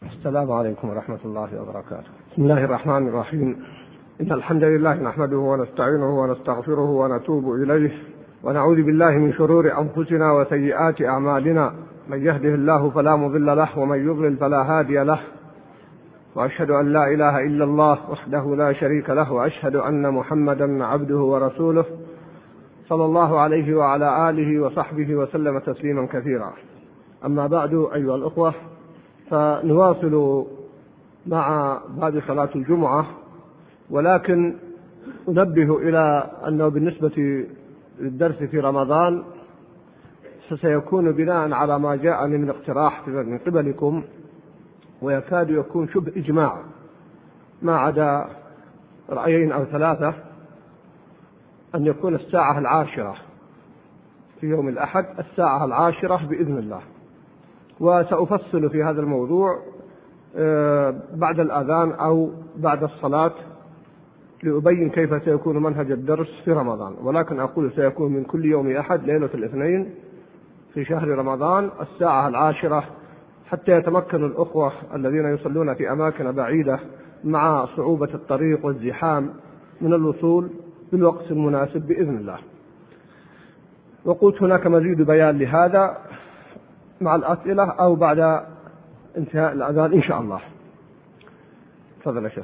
السلام عليكم ورحمة الله وبركاته. بسم الله الرحمن الرحيم. إن الحمد لله نحمده ونستعينه ونستغفره ونتوب إليه ونعوذ بالله من شرور أنفسنا وسيئات أعمالنا، من يهده الله فلا مضل له ومن يضلل فلا هادي له، وأشهد أن لا إله إلا الله وحده لا شريك له، وأشهد أن محمدا عبده ورسوله صلى الله عليه وعلى آله وصحبه وسلم تسليما كثيرا. أما بعد أيها الأخوة، فنواصل مع باب صلاة الجمعة، ولكن أنبه إلى أنه بالنسبة للدرس في رمضان سيكون بناء على ما جاءني من اقتراح من قبلكم، ويكاد يكون شبه إجماع ما عدا رأيين أو ثلاثة، أن يكون الساعة 10 في يوم الأحد، الساعة 10 بإذن الله. وسأفصل في هذا الموضوع بعد الأذان أو بعد الصلاة لأبين كيف سيكون منهج الدرس في رمضان، ولكن أقول سيكون من كل يوم أحد ليلة الاثنين في شهر رمضان الساعة 10، حتى يتمكن الأخوة الذين يصلون في أماكن بعيدة مع صعوبة الطريق والزحام من الوصول بالوقت المناسب بإذن الله. وقلت هناك مزيد بيان لهذا مع الأسئلة أو بعد انتهاء الأذان إن شاء الله. تفضل يا شيخ.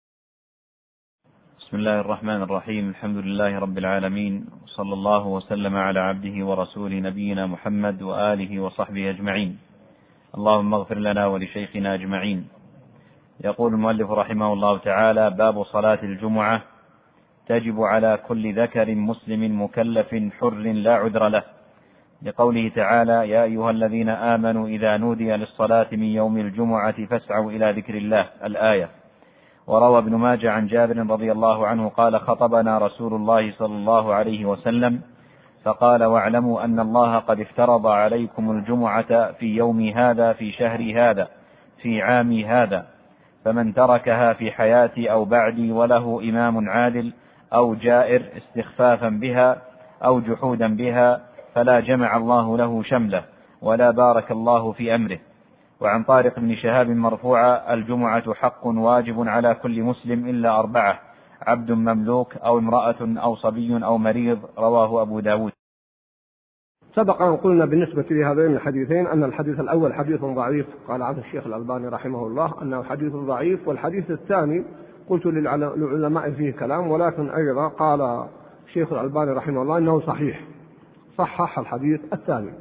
بسم الله الرحمن الرحيم. الحمد لله رب العالمين، وصلى الله وسلم على عبده ورسوله نبينا محمد وآله وصحبه أجمعين. اللهم اغفر لنا ولشيخنا أجمعين. يقول المؤلف رحمه الله تعالى: باب صلاة الجمعة. تجب على كل ذكر مسلم مكلف حر لا عذر له، لقوله تعالى: يا أيها الذين آمنوا إذا نودي للصلاة من يوم الجمعة فاسعوا إلى ذكر الله، الآية. وروى ابن ماجه عن جابر رضي الله عنه قال: خطبنا رسول الله صلى الله عليه وسلم فقال: واعلموا أن الله قد افترض عليكم الجمعة في يوم هذا في شهر هذا في عام هذا، فمن تركها في حياتي أو بعدي وله إمام عادل أو جائر استخفافا بها أو جحودا بها فلا جمع الله له شمله ولا بارك الله في أمره. وعن طارق بن شهاب مرفوعا: الجمعة حق واجب على كل مسلم إلا 4، عبد مملوك أو امرأة أو صبي أو مريض. رواه أبو داود. سبق أن قلنا بالنسبة لهذين الحديثين أن الحديث الأول حديث ضعيف، قال عنه الشيخ الألباني رحمه الله أنه حديث ضعيف، والحديث الثاني قلت للعلماء فيه كلام، ولكن أيضا قال الشيخ الألباني رحمه الله أنه صحيح، صحح الحديث الثاني.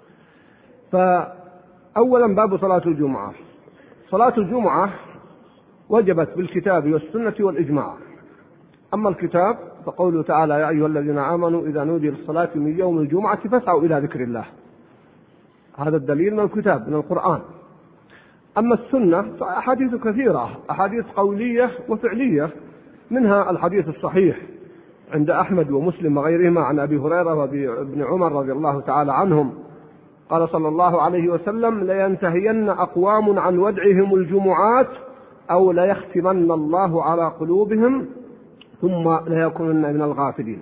فأولا باب صلاة الجمعة. صلاة الجمعة وجبت بالكتاب والسنة والإجماع. أما الكتاب فقوله تعالى: يا أيها الذين آمنوا إذا نودي للصلاة من يوم الجمعة فاسعوا إلى ذكر الله، هذا الدليل من الكتاب من القرآن. أما السنة فأحاديث كثيرة، أحاديث قولية وفعلية، منها الحديث الصحيح عند أحمد ومسلم وغيرهما عن أبي هريرة وابن عمر رضي الله تعالى عنهم قال صلى الله عليه وسلم: لينتهين أقوام عن ودعهم الجمعات أو ليختمن الله على قلوبهم ثم ليكونن من الغافلين،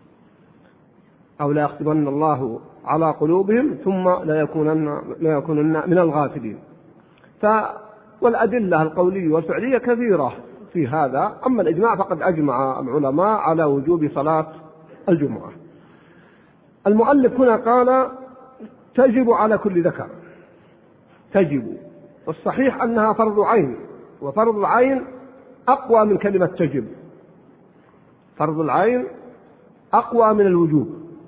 أو ليختمن الله على قلوبهم ثم ليكونن من الغافلين. والأدلة القولية والفعلية كثيرة في هذا. أما الإجماع فقد أجمع العلماء على وجوب صلاة الجمعة. المؤلف هنا قال: تجب على كل ذكر. تجب، والصحيح أنها فرض عين، وفرض العين أقوى من كلمة تجب. فرض العين أقوى من الوجوب،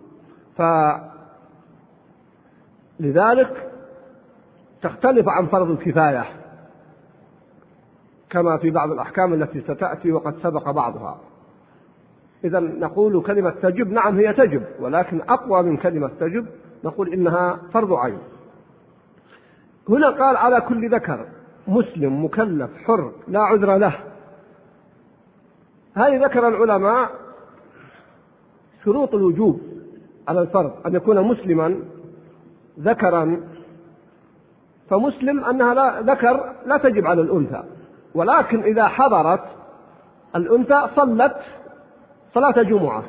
فلذلك تختلف عن فرض الكفاية كما في بعض الأحكام التي ستأتي وقد سبق بعضها. إذا نقول كلمة تجب، نعم هي تجب، ولكن أقوى من كلمة تجب، نقول إنها فرض عين. هنا قال: على كل ذكر مسلم مكلف حر لا عذر له. هذه ذكر العلماء شروط الوجوب على الفرض: أن يكون مسلما ذكرا، فمسلم أنها ذكر لا تجب على الأنثى، ولكن إذا حضرت الأنثى صلت صلاة جمعة.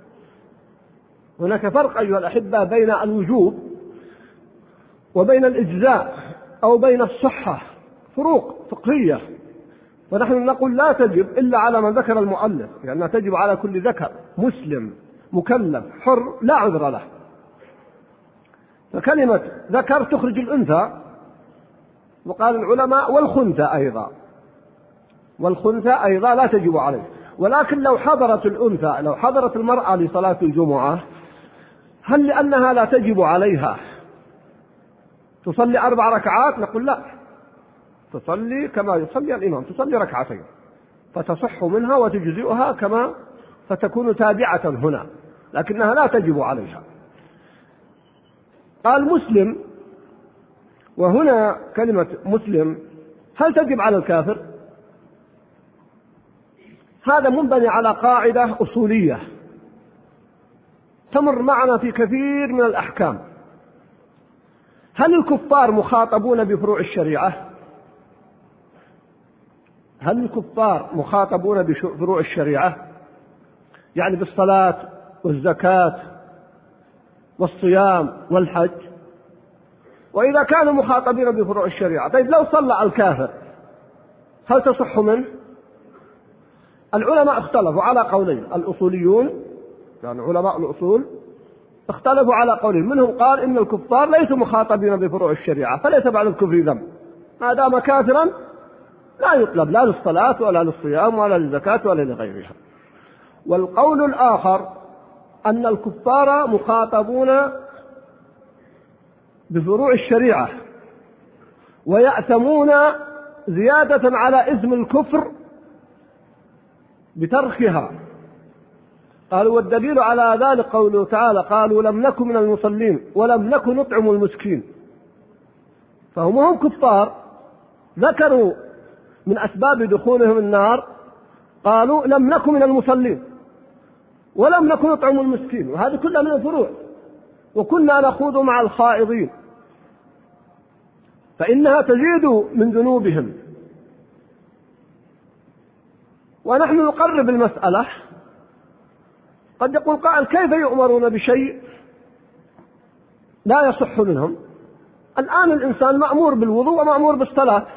هناك فرق أيها الأحبة بين الوجوب وبين الإجزاء أو بين الصحة فروق فقهية، ونحن نقول لا تجب إلا على من ذكر المؤلف، لأنها تجب على كل ذكر مسلم مكلف حر لا عذر له. فكلمة ذكر تخرج الأنثى، وقال العلماء والخنثى أيضا لا تجب عليه. ولكن لو حضرت الأنثى، لو حضرت المرأة لصلاة الجمعة، هل لأنها لا تجب عليها تصلي 4 ركعات؟ نقول لا، تصلي كما يصلي الإمام، تصلي 2 ركعتين فتصح منها وتجزئها كما، فتكون تابعة هنا، لكنها لا تجب عليها. قال مسلم، وهنا كلمة مسلم هل تجب على الكافر؟ هذا منبني على قاعدة أصولية تمر معنا في كثير من الأحكام. هل الكفار مخاطبون بفروع الشريعة؟ هل الكفار مخاطبون بفروع الشريعة؟ يعني بالصلاة والزكاة والصيام والحج. وإذا كانوا مخاطبين بفروع الشريعة، طيب لو صلى الكافر هل تصح منه؟ العلماء اختلفوا على قولين، الأصوليون يعني علماء الأصول اختلفوا على قولين، منهم قال إن الكفار ليسوا مخاطبين بفروع الشريعة فليس بعد الكفر ذنب، ما دام كافرا لا يطلب لا للصلاة ولا للصيام ولا للزكاة ولا لغيرها. والقول الآخر أن الكفار مخاطبون بفروع الشريعة ويأثمون زيادة على إثم الكفر بتركها. قالوا والدليل على ذلك قوله تعالى قالوا لم نكن من المصلين ولم نكن نطعم المسكين. فهم كفار ذكروا من أسباب دخولهم النار قالوا لم نكن من المصلين ولم نكن نطعم المسكين، وهذه كلها من الفروع. وكنا نخوض مع الخائضين، فإنها تزيد من ذنوبهم. ونحن نقرب المسألة. قد يقول قائل كيف يؤمرون بشيء لا يصح منهم؟ الآن الإنسان مأمور بالوضوء ومأمور بالصلاة.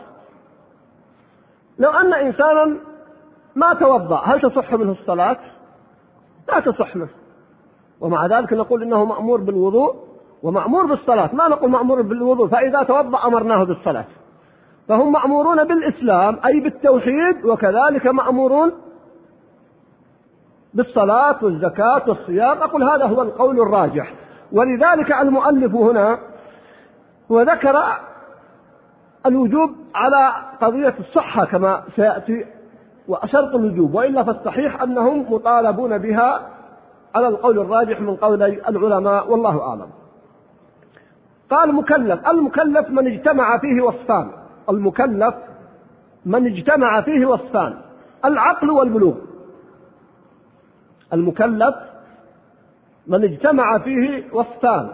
لو أن إنسانا ما توضأ هل تصح منه الصلاة؟ لا تصح منه. ومع ذلك نقول إنه مأمور بالوضوء ومأمور بالصلاة، ما نقول مأمور بالوضوء فإذا توضأ أمرناه بالصلاة. فهم مأمورون بالإسلام أي بالتوحيد، وكذلك مأمورون بالصلاة والزكاة والصيام. أقول هذا هو القول الراجح. ولذلك المؤلف هنا وذكر الوجوب على قضية الصحة كما سيأتي وشرط الوجوب، وإلا فالصحيح أنهم مطالبون بها على القول الراجح من قولي العلماء والله أعلم. قال المكلف من اجتمع فيه وصفان. المكلف من اجتمع فيه وصفان، العقل والبلوغ. المكلف من اجتمع فيه وصفان،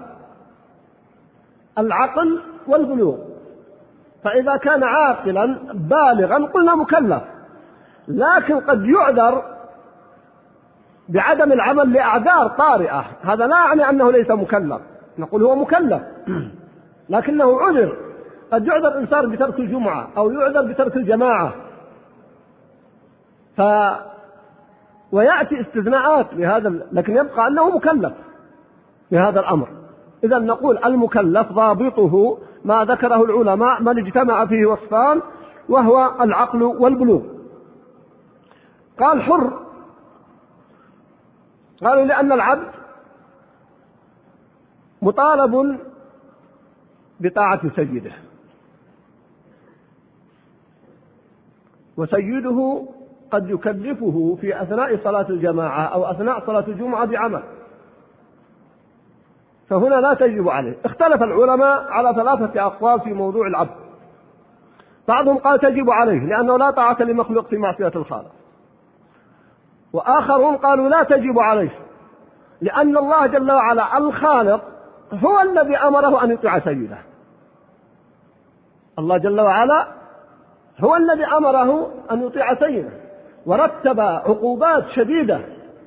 العقل والبلوغ. فإذا كان عاقلا بالغا قلنا مكلف، لكن قد يعذر بعدم العمل لأعذار طارئة، هذا لا يعني أنه ليس مكلف، نقول هو مكلف لكنه عذر. قد يعذر إنسان بترك الجمعة أو يعذر بترك الجماعة، ويأتي استثناءات لهذا، لكن يبقى أنه مكلف في هذا الأمر. إذا نقول المكلف ضابطه ما ذكره العلماء من اجتمع فيه وصفان، وهو العقل والبلوغ. قال حر، قالوا لأن العبد مطالب بطاعة سيده، وسيده قد يكلفه في أثناء صلاة الجماعة أو أثناء صلاة الجمعة بعمل، فهنا لا تجب عليه. اختلف العلماء على 3 أقوال في موضوع العبد. بعضهم قال تجب عليه لأنه لا طاعة لمخلوق في معصية الخالق، وآخرون قالوا لا تجب عليه لأن الله جل وعلا الخالق هو الذي أمره أن يطيع سيده. الله جل وعلا هو الذي أمره أن يطيع سيده، ورتب عقوبات شديدة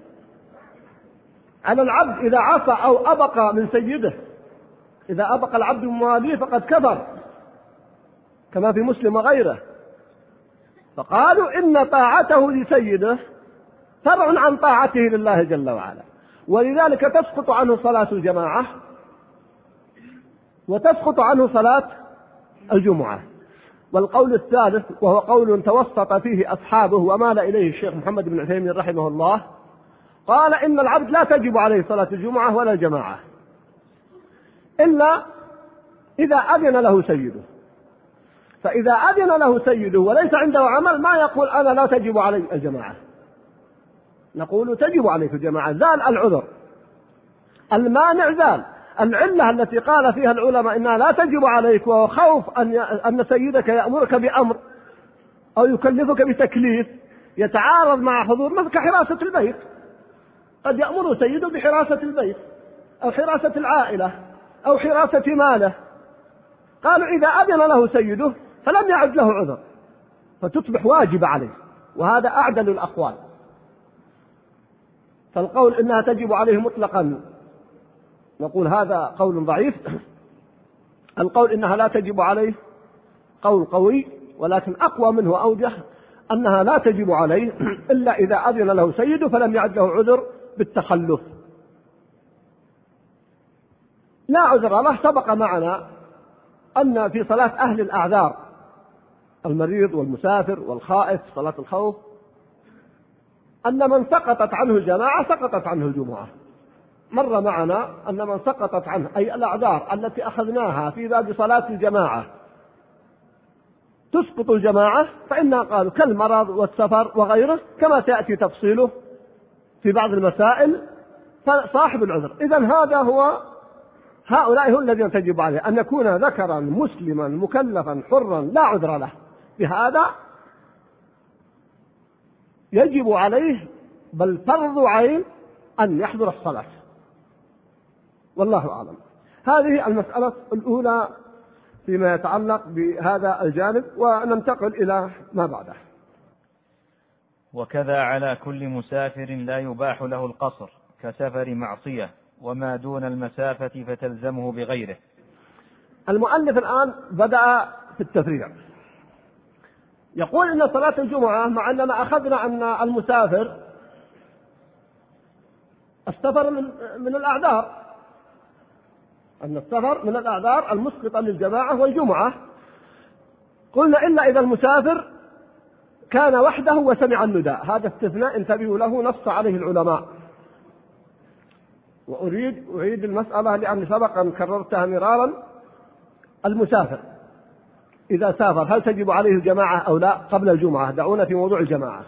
على العبد إذا عصى أو أبق من سيده. إذا أبق العبد مواليه فقد كفر. كما في مسلم وغيره، فقالوا إن طاعته لسيده فرع عن طاعته لله جل وعلا، ولذلك تسقط عنه صلاة الجماعة وتسقط عنه صلاة الجمعة. والقول الثالث، وهو قول توسط فيه أصحابه ومال إليه الشيخ محمد بن عثيمين رحمه الله، قال إن العبد لا تجب عليه صلاة الجمعة ولا الجماعة إلا إذا أذن له سيده. فإذا أذن له سيده وليس عنده عمل ما يقول أنا لا تجب علي الجماعة، نقول تجب عليك الجماعة. زال العذر، المانع زال. العلة التي قال فيها العلماء إنها لا تجب عليك وهو خوف أن سيدك يأمرك بأمر أو يكلفك بتكليف يتعارض مع حضور، مثل كحراسة البيت، قد يأمر سيده بحراسة البيت أو حراسة العائلة أو حراسة ماله. قالوا إذا أذن له سيده فلم يعد له عذر فتصبح واجب عليه، وهذا أعدل الأقوال. فالقول إنها تجب عليه مطلقا نقول هذا قول ضعيف. القول إنها لا تجب عليه قول قوي، ولكن أقوى منه وأوجه أنها لا تجب عليه إلا إذا أذن له سيده فلم يعد له عذر بالتخلف. لا عذر له. سبق معنا أن في صلاة أهل الأعذار، المريض والمسافر والخائف، صلاة الخوف، أن من سقطت عنه الجماعة سقطت عنه الجمعة. مر معنا أن من سقطت عنه أي الأعذار التي أخذناها في باب صلاة الجماعة تسقط الجماعة، فإنها قالوا كالمرض والسفر وغيره كما سيأتي تفصيله في بعض المسائل، فصاحب العذر. إذن هؤلاء هم الذين تجب عليه أن يكون ذكرا مسلما مكلفا حرا لا عذر له. بهذا يجب عليه بل فرض عين أن يحضر الصلاة، والله أعلم. هذه المسألة الأولى فيما يتعلق بهذا الجانب، وننتقل إلى ما بعده. وكذا على كل مسافر لا يباح له القصر كسفر معصية، وما دون المسافة فتلزمه بغيره. المؤلف الآن بدأ في التفريع، يقول إن صلاة الجمعة مع أننا أخذنا أن المسافر السفر من الأعذار، أن السفر من الأعذار المسقطة للجماعة والجمعة، قلنا إلا إذا المسافر كان وحده وسمع النداء. هذا استثناء انتبهوا له نص عليه العلماء. وأعيد المسألة لأن سبقا كررتها مرارا. المسافر إذا سافر هل تجب عليه الجماعة أو لا؟ قبل الجمعة دعونا في موضوع الجماعة.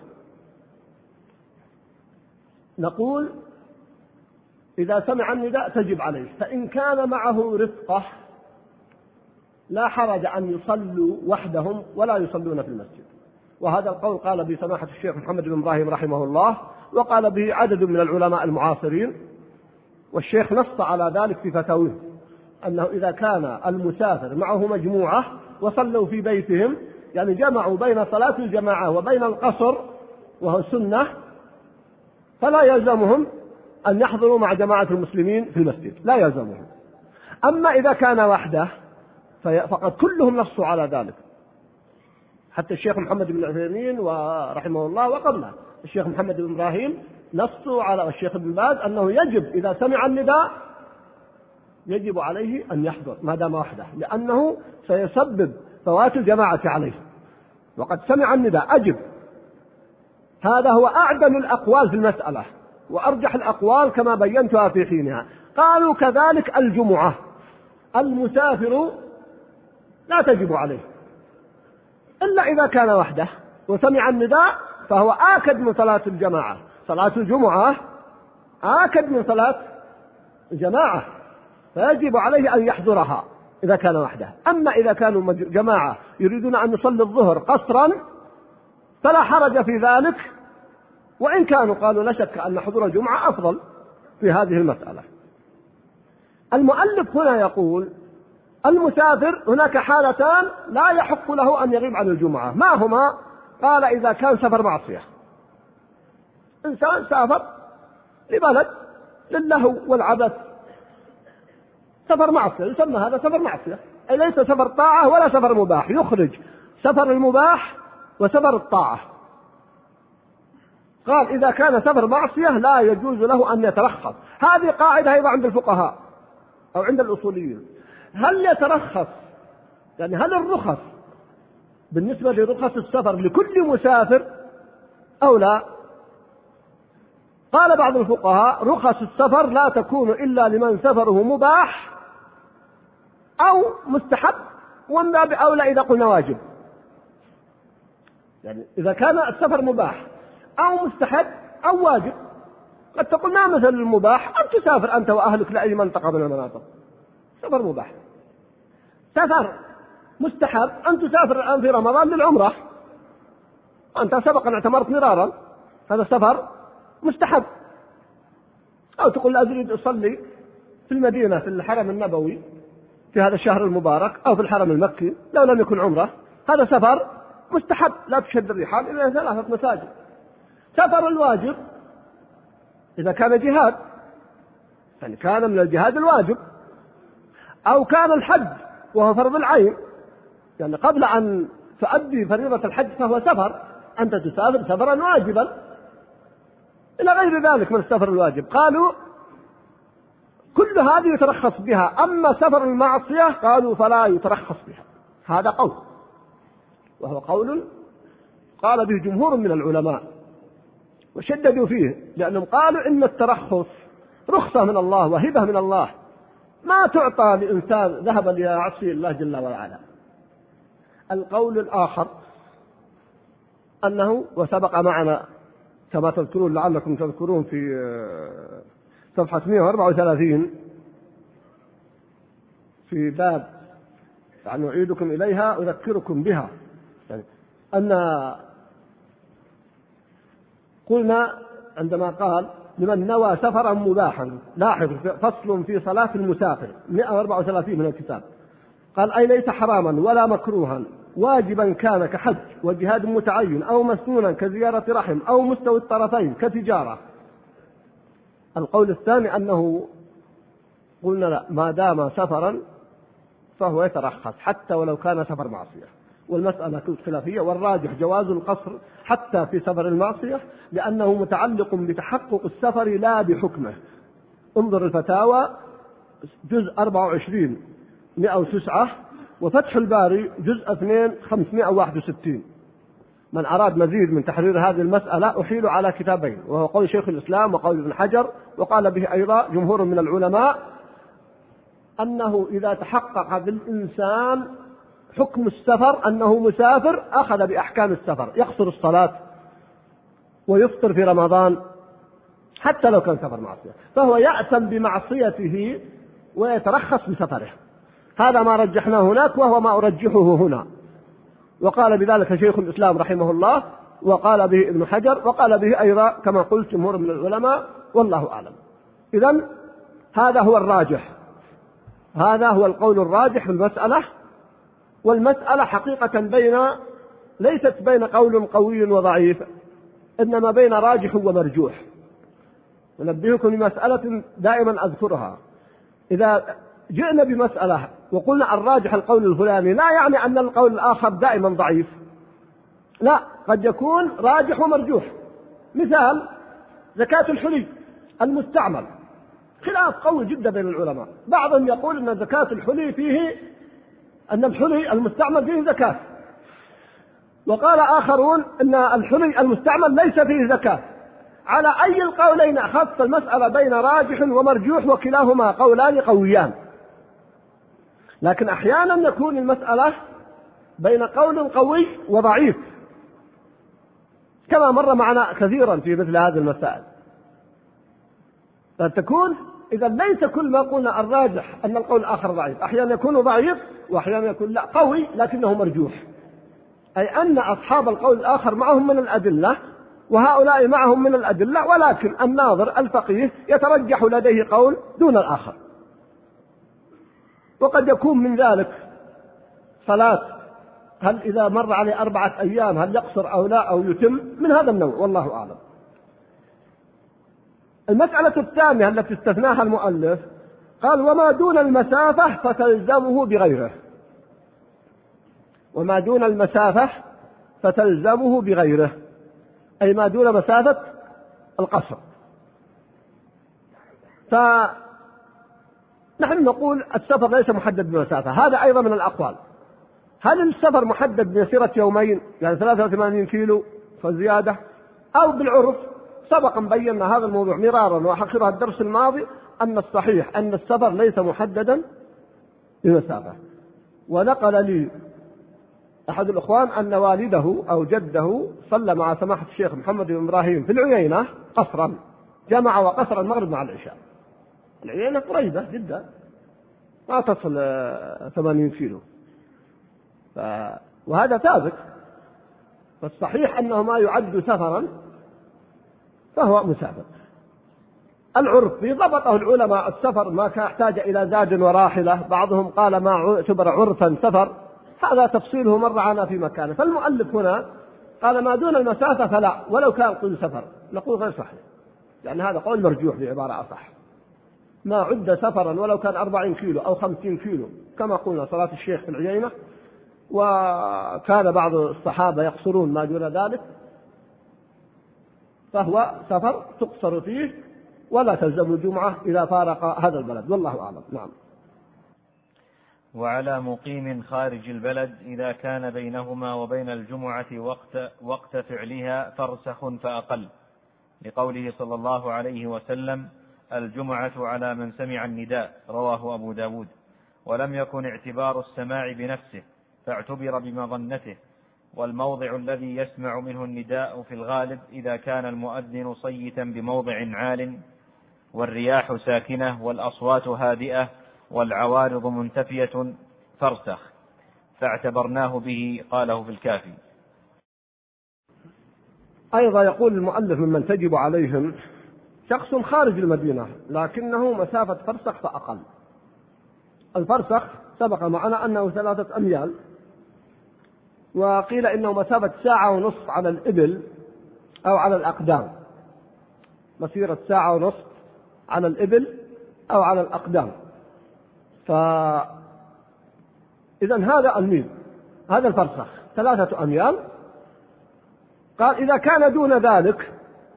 نقول إذا سمع النداء تجب عليه، فإن كان معه رفقة لا حرج أن يصلوا وحدهم ولا يصلون في المسجد. وهذا القول قال به سماحة الشيخ محمد بن إبراهيم رحمه الله، وقال به عدد من العلماء المعاصرين، والشيخ نص على ذلك في فتاويه أنه إذا كان المسافر معه مجموعة وصلوا في بيتهم، يعني جمعوا بين صلاة الجماعة وبين القصر وهو سنة، فلا يلزمهم أن يحضروا مع جماعة المسلمين في المسجد، لا يلزمهم. أما إذا كان وحده فقد كلهم نصوا على ذلك، حتى الشيخ محمد بن عثيمين ورحمه الله وقبله الشيخ محمد بن إبراهيم نصوا على الشيخ ابن باز أنه يجب إذا سمع النداء يجب عليه أن يحضر ما دام وحده، لأنه سيسبب فوات الجماعة عليه، وقد سمع النداء أجب. هذا هو أعدل الأقوال في المسألة وأرجح الأقوال كما بينتها في حينها. قالوا كذلك الجمعة، المسافر لا تجب عليه إلا إذا كان وحده وسمع النداء، فهو آكد من صلاة الجماعة. صلاة الجمعة آكد من صلاة الجماعة، فيجب عليه أن يحضرها إذا كان وحده. أما إذا كانوا جماعة يريدون أن يصلي الظهر قصرا فلا حرج في ذلك، وإن كانوا قالوا لا شك أن حضور الجمعة أفضل في هذه المسألة. المؤلف هنا يقول المسافر هناك حالتان لا يحق له أن يغيب عن الجمعة. ما هما؟ قال إذا كان سفر معصية، إنسان سافر لبلد للهو والعبث، سفر معصية، يسمى هذا سفر معصية، أي ليس سفر طاعة ولا سفر مباح، يخرج سفر المباح وسفر الطاعة. قال إذا كان سفر معصية لا يجوز له أن يترخص. هذه قاعدة أيضا عند الفقهاء أو عند الأصوليين. هل يترخص، يعني هل الرخص بالنسبة لرخص السفر لكل مسافر أو لا؟ قال بعض الفقهاء رخص السفر لا تكون إلا لمن سفره مباح أو مستحب، ومن باب أولى إذا قلنا واجب. يعني إذا كان السفر مباح أو مستحب أو واجب. قد تقول ما مثل المباح؟ أن تسافر أنت وأهلك لأي منطقة من المناطق، سفر مباح. سفر مستحب أن تسافر الآن في رمضان للعمرة، أنت سبقا اعتمرت مرارا، هذا سفر مستحب. أو تقول لا أريد أصلي في المدينة في الحرم النبوي في هذا الشهر المبارك أو في الحرم المكي لو لم يكن عمرة، هذا سفر مستحب لا تشد الرحال إلى 3 مساجد. سفر الواجب إذا كان جهاد، يعني كان من الجهاد الواجب، أو كان الحج وهو فرض العين، يعني قبل أن تؤدي فريضة الحج فهو سفر، أنت تسافر سفرا واجبا، إلى غير ذلك من السفر الواجب. قالوا كل هذه يترخص بها، أما سفر المعصية قالوا فلا يترخص بها. هذا قول، وهو قول قال به جمهور من العلماء وشددوا فيه، لأنهم قالوا إن الترخص رخصة من الله وهبة من الله، ما تعطى لإنسان ذهب ليعصي الله جل وعلا. القول الآخر أنه وسبق معنا كما تذكرون لعلكم تذكرون في صفحة 134 في باب يعني أعيدكم إليها أذكركم بها، يعني أن قلنا عندما قال لمن نوى سفرا مباحا، لاحظ فصل في صلاة المسافر 134 من الكتاب، قال أي ليس حراما ولا مكروها واجبا كان كحج وجهاد متعين أو مسنونا كزيارة رحم أو مستوي الطرفين كتجارة. القول الثاني أنه قلنا لا، ما دام سفرا فهو يترخص حتى ولو كان سفر معصية، والمسألة خلافية، والراجح جواز القصر حتى في سفر المعصية لأنه متعلق بتحقق السفر لا بحكمه. انظر الفتاوى جزء 24 109 وفتح الباري جزء 2 561. من أراد مزيد من تحرير هذه المسألة أحيل على كتابين، وهو قول شيخ الإسلام وقول ابن حجر، وقال به أيضا جمهور من العلماء أنه إذا تحقق بالإنسان حكم السفر أنه مسافر أخذ بأحكام السفر، يقصر الصلاة ويفطر في رمضان حتى لو كان سفر معصية، فهو يأثم بمعصيته ويترخص بسفره. هذا ما رجحناه هناك وهو ما أرجحه هنا، وقال بذلك شيخ الإسلام رحمه الله، وقال به ابن حجر، وقال به أيضا كما قلت جمهور من العلماء، والله أعلم. إذن هذا هو الراجح، هذا هو القول الراجح في المسألة. والمسألة حقيقة ليست بين قول قوي وضعيف، إنما بين راجح ومرجوح. ونبهكم بمسألة دائما أذكرها، إذا جئنا بمسألة وقلنا الراجح القول الفلاني لا يعني أن القول الآخر دائما ضعيف، لا، قد يكون راجح ومرجوح. مثال زكاة الحلي المستعمل، خلاف قوي جدا بين العلماء، بعضهم يقول أن زكاة الحلي فيه أن الحلي المستعمل فيه زكاة، وقال آخرون أن الحلي المستعمل ليس فيه زكاة. على أي القولين أخذت المسألة بين راجح ومرجوح، وكلاهما قولان قويان. لكن أحيانا يكون المسألة بين قول قوي وضعيف، كما مر معنا كثيرا في مثل هذه المسائل. فتكون إذا ليس كل ما قلنا الراجح أن القول الآخر ضعيف، أحيانا يكون ضعيف وأحيانا يكون لا قوي لكنه مرجوح، أي أن أصحاب القول الآخر معهم من الأدلة وهؤلاء معهم من الأدلة، ولكن الناظر الفقيه يترجح لديه قول دون الآخر. وقد يكون من ذلك صلاة، هل إذا مر عليه 4 أيام هل يقصر أو لا أو يتم، من هذا النوع، والله أعلم. المسألة الثانية التي استثناها المؤلف قال وما دون المسافة فتلزمه بغيره. وما دون المسافة فتلزمه بغيره، أي ما دون مسافة القصر. فنحن نقول السفر ليس محدد بمسافة، هذا أيضا من الأقوال. هل السفر محدد بمسيرة يومين يعني 83 كيلو فزيادة، أو بالعرف؟ سبقا بينا هذا الموضوع مرارا وحقرها الدرس الماضي أن الصحيح أن السفر ليس محددا بمسافة. ونقل لي أحد الأخوان أن والده أو جده صلى مع سماحة الشيخ محمد بن إبراهيم في العيينة قصرا، جمع وقصر المغرب مع العشاء. العيينة قريبة جدا ما تصل 80 كيلو، وهذا ثابت. فالصحيح أنه ما يعد سفرا فهو مسافر. العرف ضبطه العلماء، السفر ما كان يحتاج إلى زاد وراحلة، بعضهم قال ما اعتبر عرفا سفر، هذا تفصيله مر معنا في مكانه. فالمؤلف هنا قال ما دون المسافة فلا، ولو كان طول سفر، نقول غير صحيح، لأن هذا قول مرجوح بعبارة أصح. ما عد سفرا ولو كان 40 كيلو أو 50 كيلو كما قلنا صلاة الشيخ في العيينة، وكان بعض الصحابة يقصرون ما دون ذلك، فهو سفر تقصر فيه ولا تلزم الجمعة إذا فارق هذا البلد، والله أعلم. نعم. وعلى مقيم خارج البلد إذا كان بينهما وبين الجمعة وقت فعلها فرسخ فأقل، لقوله صلى الله عليه وسلم: الجمعة على من سمع النداء، رواه أبو داود. ولم يكن اعتبار السماع بنفسه، فاعتبر بمظنته. والموضع الذي يسمع منه النداء في الغالب إذا كان المؤذن صيتا بموضع عال، والرياح ساكنة والأصوات هادئة والعوارض منتفية فرسخ، فاعتبرناه به، قاله في الكافي. أيضا يقول المؤلف ممن تجب عليهم شخص خارج المدينة لكنه مسافة فرسخ فأقل. الفرسخ سبق معنا أنه 3 أميال، وقيل إنه مسافة 1.5 ساعة على الإبل أو على الأقدام، مسيرة 1.5 ساعة على الإبل أو على الأقدام. فإذا هذا الميل، هذا الفرسخ 3 أميال. قال إذا كان دون ذلك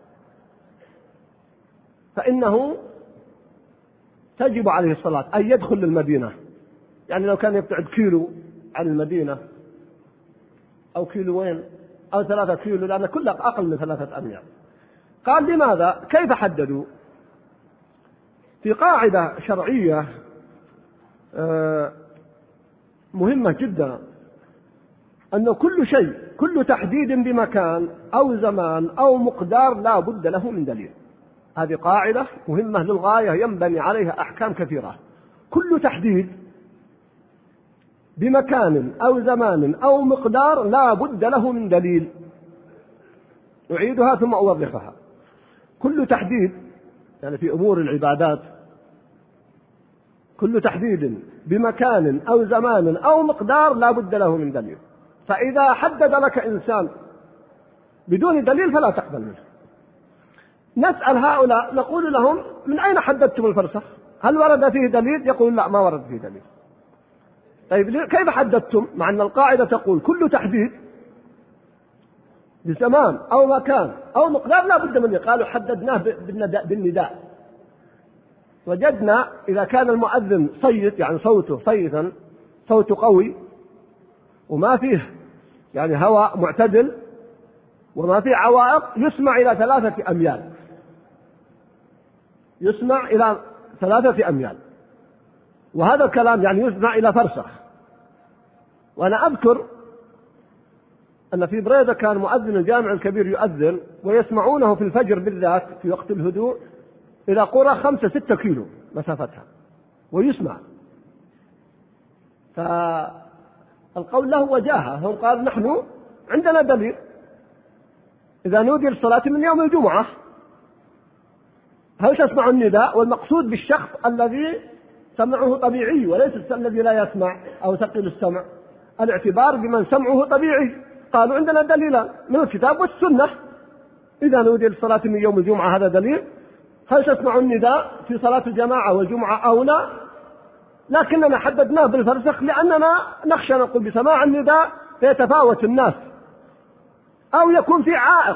فإنه تجب عليه الصلاة، أن يدخل المدينة. يعني لو كان يبتعد كيلو عن المدينة أو كيلوين أو 3 كيلو، لأن كلها أقل من 3 أميال. قال لماذا؟ كيف حددوا؟ في قاعدة شرعية مهمة جدا، أن كل شيء، كل تحديد بمكان أو زمان أو مقدار لا بد له من دليل. هذه قاعدة مهمة للغاية ينبني عليها أحكام كثيرة. كل تحديد بمكان أو زمان أو مقدار لا بد له من دليل. أعيدها ثم أوضحها. كل تحديد يعني في أمور العبادات، كل تحديد بمكان أو زمان أو مقدار لا بد له من دليل. فإذا حدد لك إنسان بدون دليل فلا تقبل منه. نسأل هؤلاء نقول لهم: من أين حددتم الفرسخ؟ هل ورد فيه دليل؟ يقول: لا، ما ورد فيه دليل. طيب كيف حددتم؟ مع أن القاعدة تقول كل تحديد بزمان أو مكان أو مقدار لا بد منه. قالوا: حددناه بالنداء. وجدنا إذا كان المؤذن صيت، يعني صوته صيتا، صوته قوي وما فيه يعني هواء معتدل وما فيه عوائق، يسمع إلى 3 أميال، يسمع إلى 3 أميال. وهذا الكلام يعني يسمع إلى فرسخ. وأنا أذكر أن في بريدة كان مؤذن الجامع الكبير يؤذن ويسمعونه في الفجر بالذات في وقت الهدوء إلى قرى 5-6 كيلو مسافتها ويسمع. فالقول له وجاهة. هم قال: نحن عندنا دليل إذا نودي للصلاة من يوم الجمعة هل تسمع النداء؟ والمقصود بالشخص الذي سمعه طبيعي وليس الذي لا يسمع أو ثقيل السمع. الاعتبار بمن سمعه طبيعي. قالوا: عندنا دليلان من الكتاب والسنة. إذا نودي للصلاة من يوم الجمعة هذا دليل. هل تسمع النداء في صلاة الجماعة والجمعة أو لا؟ لكننا حددناه بالفرسخ لأننا نخشى نقول بسماع النداء فيتفاوت الناس، أو يكون في عائق،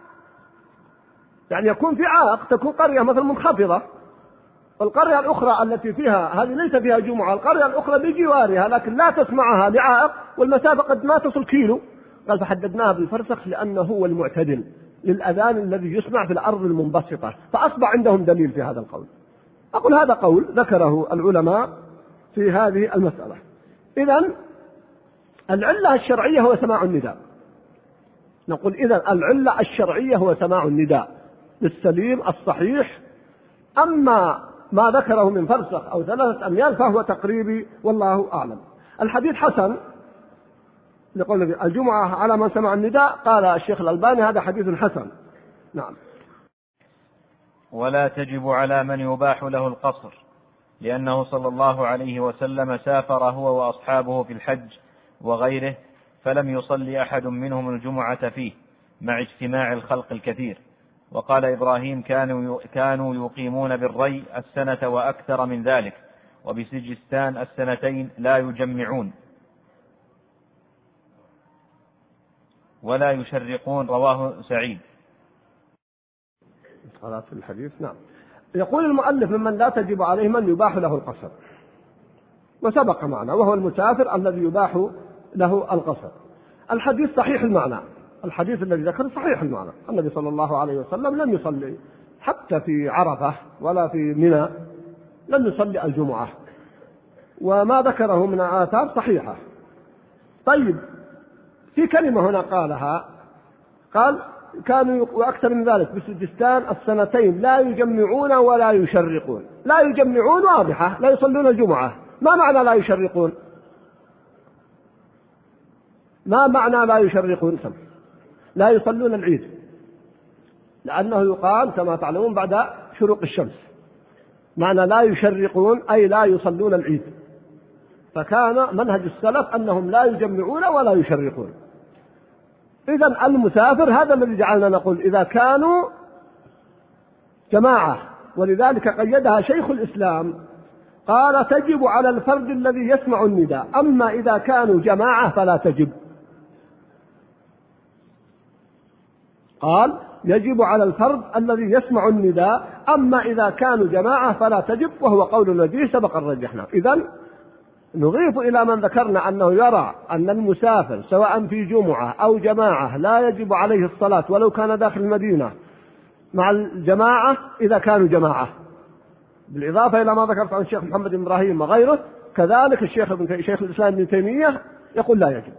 يعني يكون في عائق، تكون قرية مثلا منخفضة والقرية الأخرى التي فيها هذه ليس فيها جمعة، القرية الأخرى بجوارها لكن لا تسمعها لعائق والمسافة قد ما تصل كيلو، قال فحددناها بالفرسخ لأنه هو المعتدل للأذان الذي يسمع في الأرض المنبسطة، فأصبح عندهم دليل في هذا القول. أقول هذا قول ذكره العلماء في هذه المسألة. إذن العلة الشرعية هو سماع النداء، نقول إذن العلة الشرعية هو سماع النداء بالسليم الصحيح. أما ما ذكره من فرسخ أو 3 أميال فهو تقريبي والله أعلم. الحديث حسن لقول الجمعة على من سمع النداء، قال الشيخ الألباني هذا حديث حسن. نعم. ولا تجب على من يباح له القصر، لأنه صلى الله عليه وسلم سافر هو وأصحابه في الحج وغيره فلم يصلي أحد منهم الجمعة فيه مع اجتماع الخلق الكثير. وقال إبراهيم كانوا يقيمون بالري 1 وأكثر من ذلك، وبسجستان 2 لا يجمعون ولا يشرقون، رواه سعيد. صلاة الحديث. نعم. يقول المؤلف ممن لا تجب عليه من يباح له القصر، وسبق معنا وهو المسافر الذي يباح له القصر. الحديث صحيح المعنى، الحديث الذي ذكر صحيح المعنى، النبي صلى الله عليه وسلم لم يصلي حتى في عرفة ولا في منى لم يصلي الجمعة، وما ذكره من آثار صحيحة. طيب في كلمة هنا قالها، قال كانوا وأكثر من ذلك بسجستان 2 لا يجمعون ولا يشرقون. لا يجمعون واضحة، لا يصلون الجمعة. ما معنى لا يشرقون؟ ما معنى لا يشرقون؟ لا يصلون العيد، لأنه يقال كما تعلمون بعد شروق الشمس. معنى لا يشرقون أي لا يصلون العيد، فكان منهج السلف أنهم لا يجمعون ولا يشرقون. إذن المسافر هذا الذي جعلنا نقول إذا كانوا جماعة، ولذلك قيدها شيخ الإسلام قال تجب على الفرد الذي يسمع النداء، أما إذا كانوا جماعة فلا تجب. قال يجب على الفرد الذي يسمع النداء، أما إذا كانوا جماعة فلا تجب، وهو قول الذي سبق الرجحنا. إذن نضيف إلى من ذكرنا أنه يرى أن المسافر سواء في جمعة أو جماعة لا يجب عليه الصلاة ولو كان داخل المدينة مع الجماعة إذا كانوا جماعة، بالإضافة إلى ما ذكرت عن الشيخ محمد بن إبراهيم وغيره. كذلك شيخ الإسلام ابن تيمية يقول لا يجب.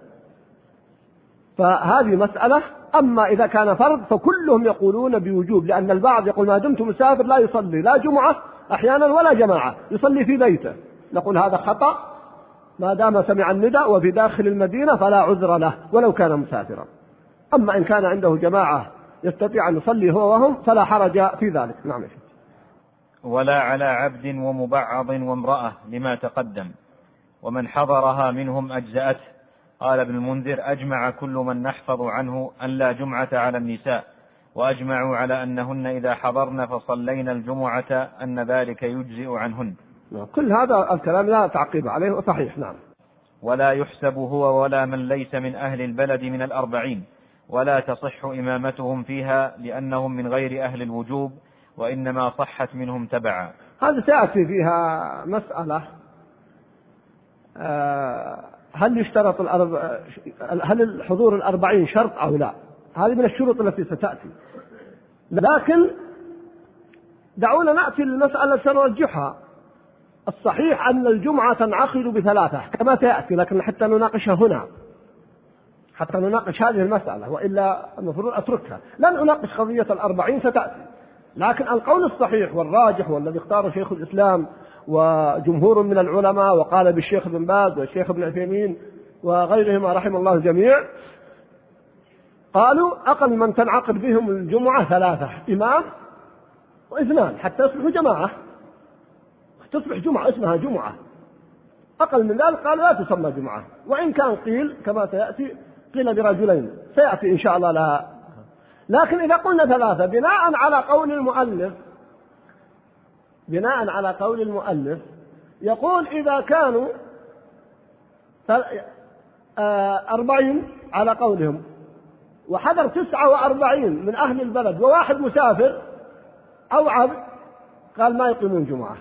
فهذه مسألة. أما إذا كان فرض فكلهم يقولون بوجوب، لأن البعض يقول ما دمت مسافر لا يصلي لا جمعة أحيانا ولا جماعة، يصلي في بيته. نقول هذا خطأ، ما دام سمع النداء وفي داخل المدينة فلا عذر له ولو كان مسافرا. أما إن كان عنده جماعة يستطيع أن يصلي هو وهم فلا حرج في ذلك. نعم. ولا على عبد ومبعض وامرأة لما تقدم، ومن حضرها منهم أجزأته. قال ابن المنذر أجمع كل من نحفظ عنه أن لا جمعة على النساء، وأجمعوا على أنهن إذا حضرن فصلين الجمعة أن ذلك يجزئ عنهن. كل هذا الكلام لا تعقيب عليه وصحيح. نعم. ولا يحسب هو ولا من ليس من أهل البلد من 40، ولا تصح إمامتهم فيها لأنهم من غير أهل الوجوب، وإنما صحت منهم تبعا. هذا سيأتي فيها مسألة، هل يشترط هل الحضور 40 شرط أو لا؟ هذه من الشروط التي ستأتي، لكن دعونا نأتي للمسألة سنرجحها. الصحيح أن الجمعة تنعقد ب3 كما سيأتي، لكن حتى نناقشها هنا، حتى نناقش هذه المسألة، وإلا المفروض أتركها. لن أناقش قضية 40 ستأتي، لكن القول الصحيح والراجح والذي اختاره شيخ الإسلام وجمهور من العلماء، وقال بالشيخ بن باز والشيخ ابن عثيمين وغيرهما رحم الله الجميع، قالوا أقل من تنعقد بهم الجمعة 3 إمام و2 حتى يصبحوا جماعة، تصبح جمعة اسمها جمعة. أقل من ذلك قال لا تسمى جمعة، وإن كان قيل كما سيأتي قيل برجلين سيأتي إن شاء الله لها. لكن إذا قلنا 3 بناء على قول المؤلف يقول إذا كانوا 40 على قولهم، وحضر 49 من أهل البلد وواحد مسافر أو عبد، قال ما يقيمون جمعة،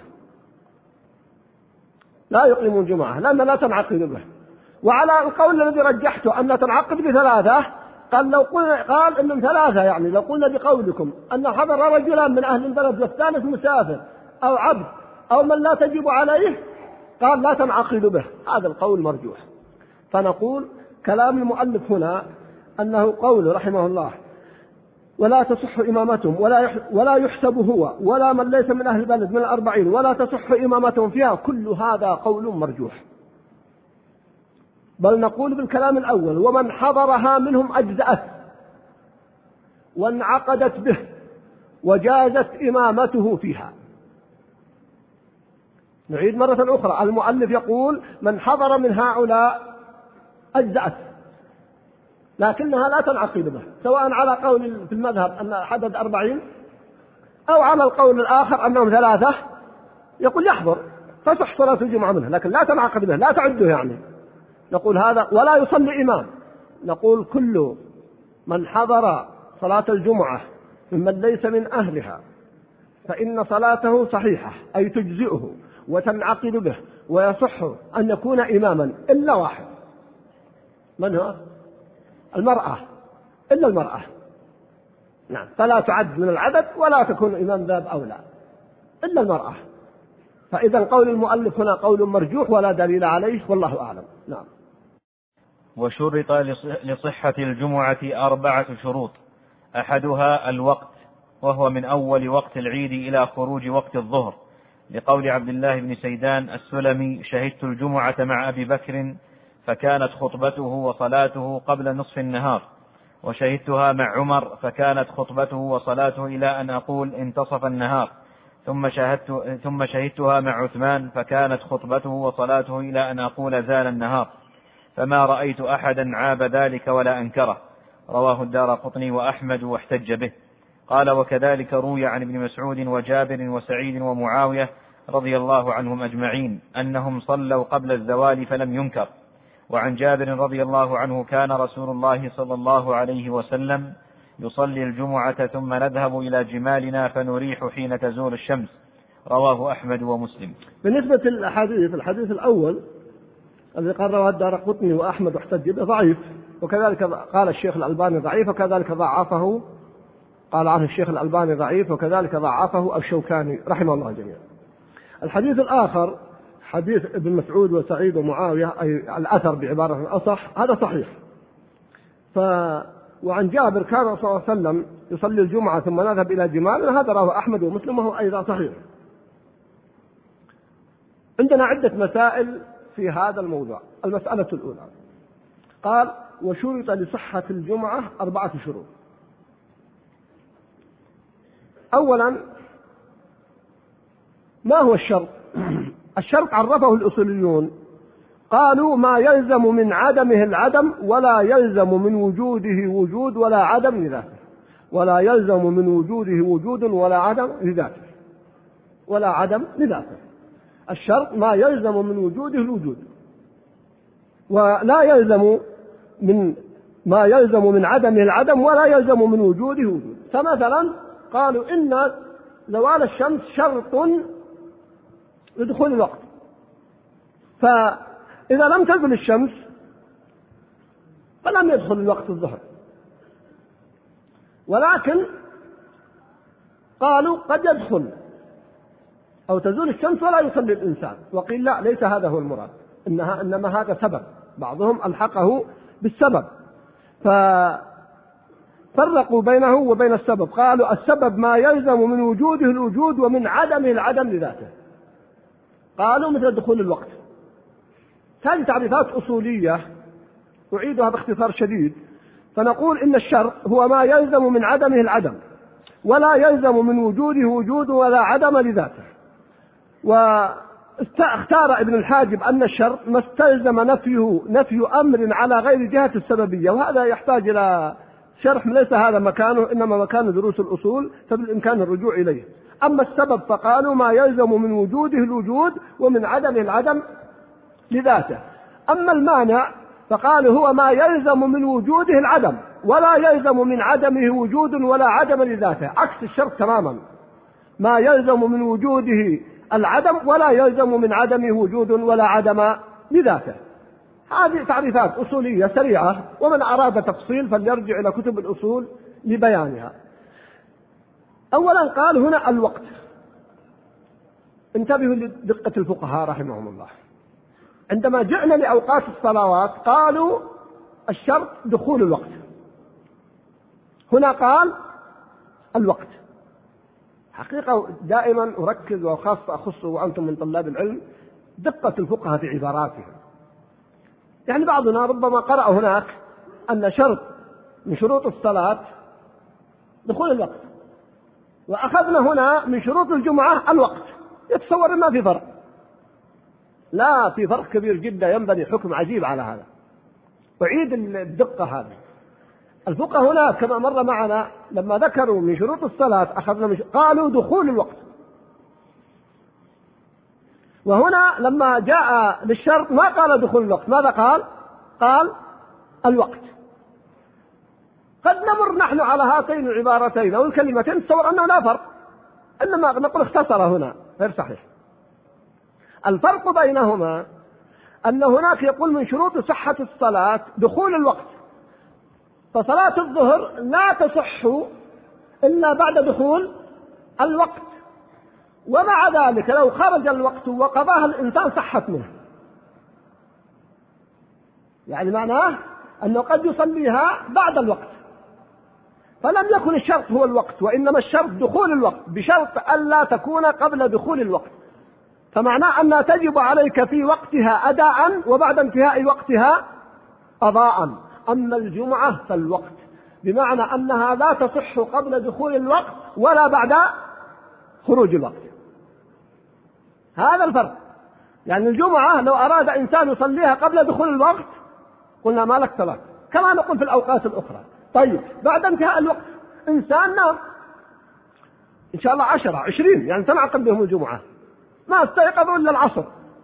لا يقيمون جمعة لأن لا تنعقد به. وعلى القول الذي رجحته أن تنعقد بثلاثة، قال إنهم ثلاثة، يعني لو قلنا بقولكم أن حضر رجلان من أهل البلد والثالث مسافر أو عبد أو من لا تجب عليه، قال لا تنعقد به. هذا القول مرجوح. فنقول كلام المؤلف هنا أنه قول رحمه الله ولا تصح إمامتهم ولا يحسب هو ولا من ليس من أهل البلد من 40 ولا تصح إمامتهم فيها، كل هذا قول مرجوح. بل نقول بالكلام الأول ومن حضرها منهم أجزأت وانعقدت به وجازت إمامته فيها. نعيد مرة أخرى، المؤلف يقول من حضر من هؤلاء أجزأت، لكنها لا تنعقد به، سواء على قول في المذهب أن حدد 40 أو على القول الآخر أنهم ثلاثة، يقول يحضر فتصح صلاة الجمعة منه، لكن لا تنعقد به، لا تعده يعني. نقول هذا ولا يصلي إمام. نقول كل من حضر صلاة الجمعة ممن ليس من أهلها فإن صلاته صحيحة، أي تجزئه وتنعقد به ويصح أن يكون إماما إلا واحد. من هو؟ المرأة، إلا المرأة، نعم، فلا تعد من العدد ولا تكون إمام باب أولى إلا المرأة. فإذا قول المؤلف هنا قول مرجوح ولا دليل عليه، والله أعلم. نعم. وشرط لصحة الجمعة 4 شروط، أحدها الوقت، وهو من أول وقت العيد إلى خروج وقت الظهر، لقول عبد الله بن سيدان السلمي شهدت الجمعة مع أبي بكر فكانت خطبته وصلاته قبل نصف النهار، وشهدتها مع عمر فكانت خطبته وصلاته إلى أن أقول انتصف النهار، ثم شهدتها مع عثمان فكانت خطبته وصلاته إلى أن أقول زال النهار، فما رأيت أحدا عاب ذلك ولا أنكره. رواه الدارقطني وأحمد واحتج به. قال وكذلك روي عن ابن مسعود وجابر وسعيد ومعاوية رضي الله عنهم أجمعين أنهم صلوا قبل الزوال فلم ينكر. وعن جابر رضي الله عنه كان رسول الله صلى الله عليه وسلم يصلي الجمعة ثم نذهب إلى جمالنا فنريح حين تزول الشمس. رواه أحمد ومسلم. بالنسبة للأحاديث، الحديث الأول الذي قال رواه الدارقطني وأحمد واحتج به ضعيف، وكذلك قال الشيخ الألباني ضعيف، وكذلك ضعفه، قال عنه الشيخ الألباني ضعيف، وكذلك ضعفه الشوكاني رحمه الله جميعا. الحديث الآخر حديث ابن مسعود وسعيد ومعاوية، أي الأثر بعبارة أصح، هذا صحيح. وعن جابر كان صلى الله عليه وسلم يصلي الجمعة ثم نذهب إلى جمال، هذا رواه أحمد ومسلم وهو أيضا صحيح. عندنا عدة مسائل في هذا الموضوع. المسألة الأولى قال وشرط لصحة الجمعة 4 شروط. أولا ما هو الشرط؟ الشرط عرفه الأصوليون، قالوا ما يلزم من عدمه العدم ولا يلزم من وجوده وجود ولا عدم لذاته، ولا يلزم من وجوده وجود ولا عدم لذاته، ولا عدم لذاته. الشرط ما يلزم من وجوده الوجود، ولا يلزم من ما يلزم من عدمه العدم ولا يلزم من وجوده وجود. فمثلا قالوا إن زوال الشمس شرط لدخول الوقت، فإذا لم تزل الشمس فلم يدخل الوقت الظهر. ولكن قالوا قد يدخل أو تزول الشمس ولا يصلي الإنسان، وقيل لا، ليس هذا هو المراد، إنما هذا سبب، بعضهم ألحقه بالسبب ففرقوا بينه وبين السبب. قالوا السبب ما يلزم من وجوده الوجود ومن عدمه العدم لذاته. قالوا مثل دخول الوقت. هذه تعريفات أصولية أعيدها باختصار شديد. فنقول إن الشرط هو ما يلزم من عدمه العدم ولا يلزم من وجوده وجود ولا عدم لذاته. واختار ابن الحاجب أن الشرط ما استلزم نفي أمر على غير جهة السببية، وهذا يحتاج إلى شرح، ليس هذا مكانه، إنما مكان دروس الأصول، فبالإمكان الرجوع إليه. أما السبب فقالوا ما يلزم من وجوده الوجود ومن عدمه العدم لذاته. أما المانع فقالوا هو ما يلزم من وجوده العدم، ولا يلزم من عدمه وجود ولا عدم لذاته، عكس الشرط تماما. ما يلزم من وجوده العدم ولا يلزم من عدمه وجود ولا عدم لذاته. هذه تعريفات أصولية سريعة، ومن أراد تفصيل فليرجع إلى كتب الأصول لبيانها. أولا قال هنا الوقت. انتبهوا لدقة الفقهاء رحمهم الله. عندما جئنا لأوقات الصلوات قالوا الشرط دخول الوقت، هنا قال الوقت. حقيقة دائما أركز وخاصة أخص وأنتم من طلاب العلم دقة الفقهاء في عباراتهم. يعني بعضنا ربما قرأ هناك أن شرط من شروط الصلاة دخول الوقت، وأخذنا هنا من شروط الجمعة الوقت، يتصور ما في فرق. لا، في فرق كبير جدا، ينبني حكم عجيب على هذا. أعيد الدقة هذه. الفقهاء هنا كما مر معنا لما ذكروا من شروط الصلاة أخذنا قالوا دخول الوقت، وهنا لما جاء للشرط ما قال دخول الوقت، ماذا قال؟ قال الوقت. قد نمر نحن على هاتين العبارتين أو الكلمتين تصور أنه لا فرق، إنما نقول اختصر هنا، غير صحيح. الفرق بينهما أن هناك يقول من شروط صحة الصلاة دخول الوقت، فصلاة الظهر لا تصح إلا بعد دخول الوقت، ومع ذلك لو خرج الوقت وقضاها الإنسان صحت منه. يعني معناه أنه قد يصليها بعد الوقت، فلم يكن الشرط هو الوقت، وإنما الشرط دخول الوقت، بشرط ألا تكون قبل دخول الوقت. فمعناه أنها تجب عليك في وقتها أداء وبعد انتهاء وقتها قضاء. أما الجمعة فالوقت، بمعنى أنها لا تصح قبل دخول الوقت ولا بعد خروج الوقت. هذا الفرق. يعني الجمعة لو أراد إنسان يصليها قبل دخول الوقت قلنا ما لك صلاة، كما نقول في الأوقات الأخرى. طيب بعد انتهاء الوقت إنسان نام إن شاء الله 10 20 يعني تنعقد بهم الجمعة، ما استيقظوا إلا العصر،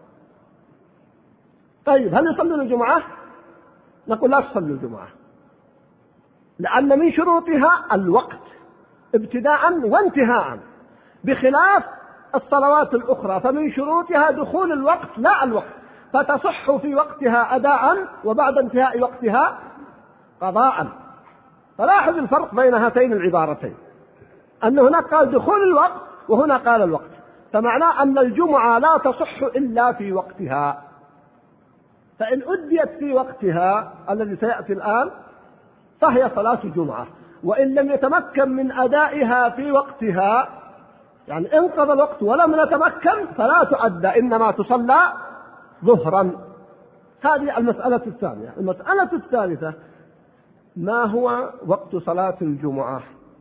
طيب هل يصلون الجمعة؟ نقول لا تصلوا الجمعة، لأن من شروطها الوقت ابتداء وانتهاء، بخلاف الصلوات الأخرى فمن شروطها دخول الوقت لا الوقت، فتصح في وقتها أداء وبعد انتهاء وقتها قضاء. فلاحظ الفرق بين هاتين العبارتين، أن هناك قال دخول الوقت وهنا قال الوقت، فمعناه أن الجمعة لا تصح إلا في وقتها. فإن أديت في وقتها الذي سيأتي الآن فهي صلاة الجمعة، وإن لم يتمكن من أدائها في وقتها، يعني انقضى الوقت ولم نتمكن فلا تؤدى، إنما تصلى ظهرا. هذه المسألة الثانية. المسألة الثالثة: ما هو وقت صلاة الجمعة؟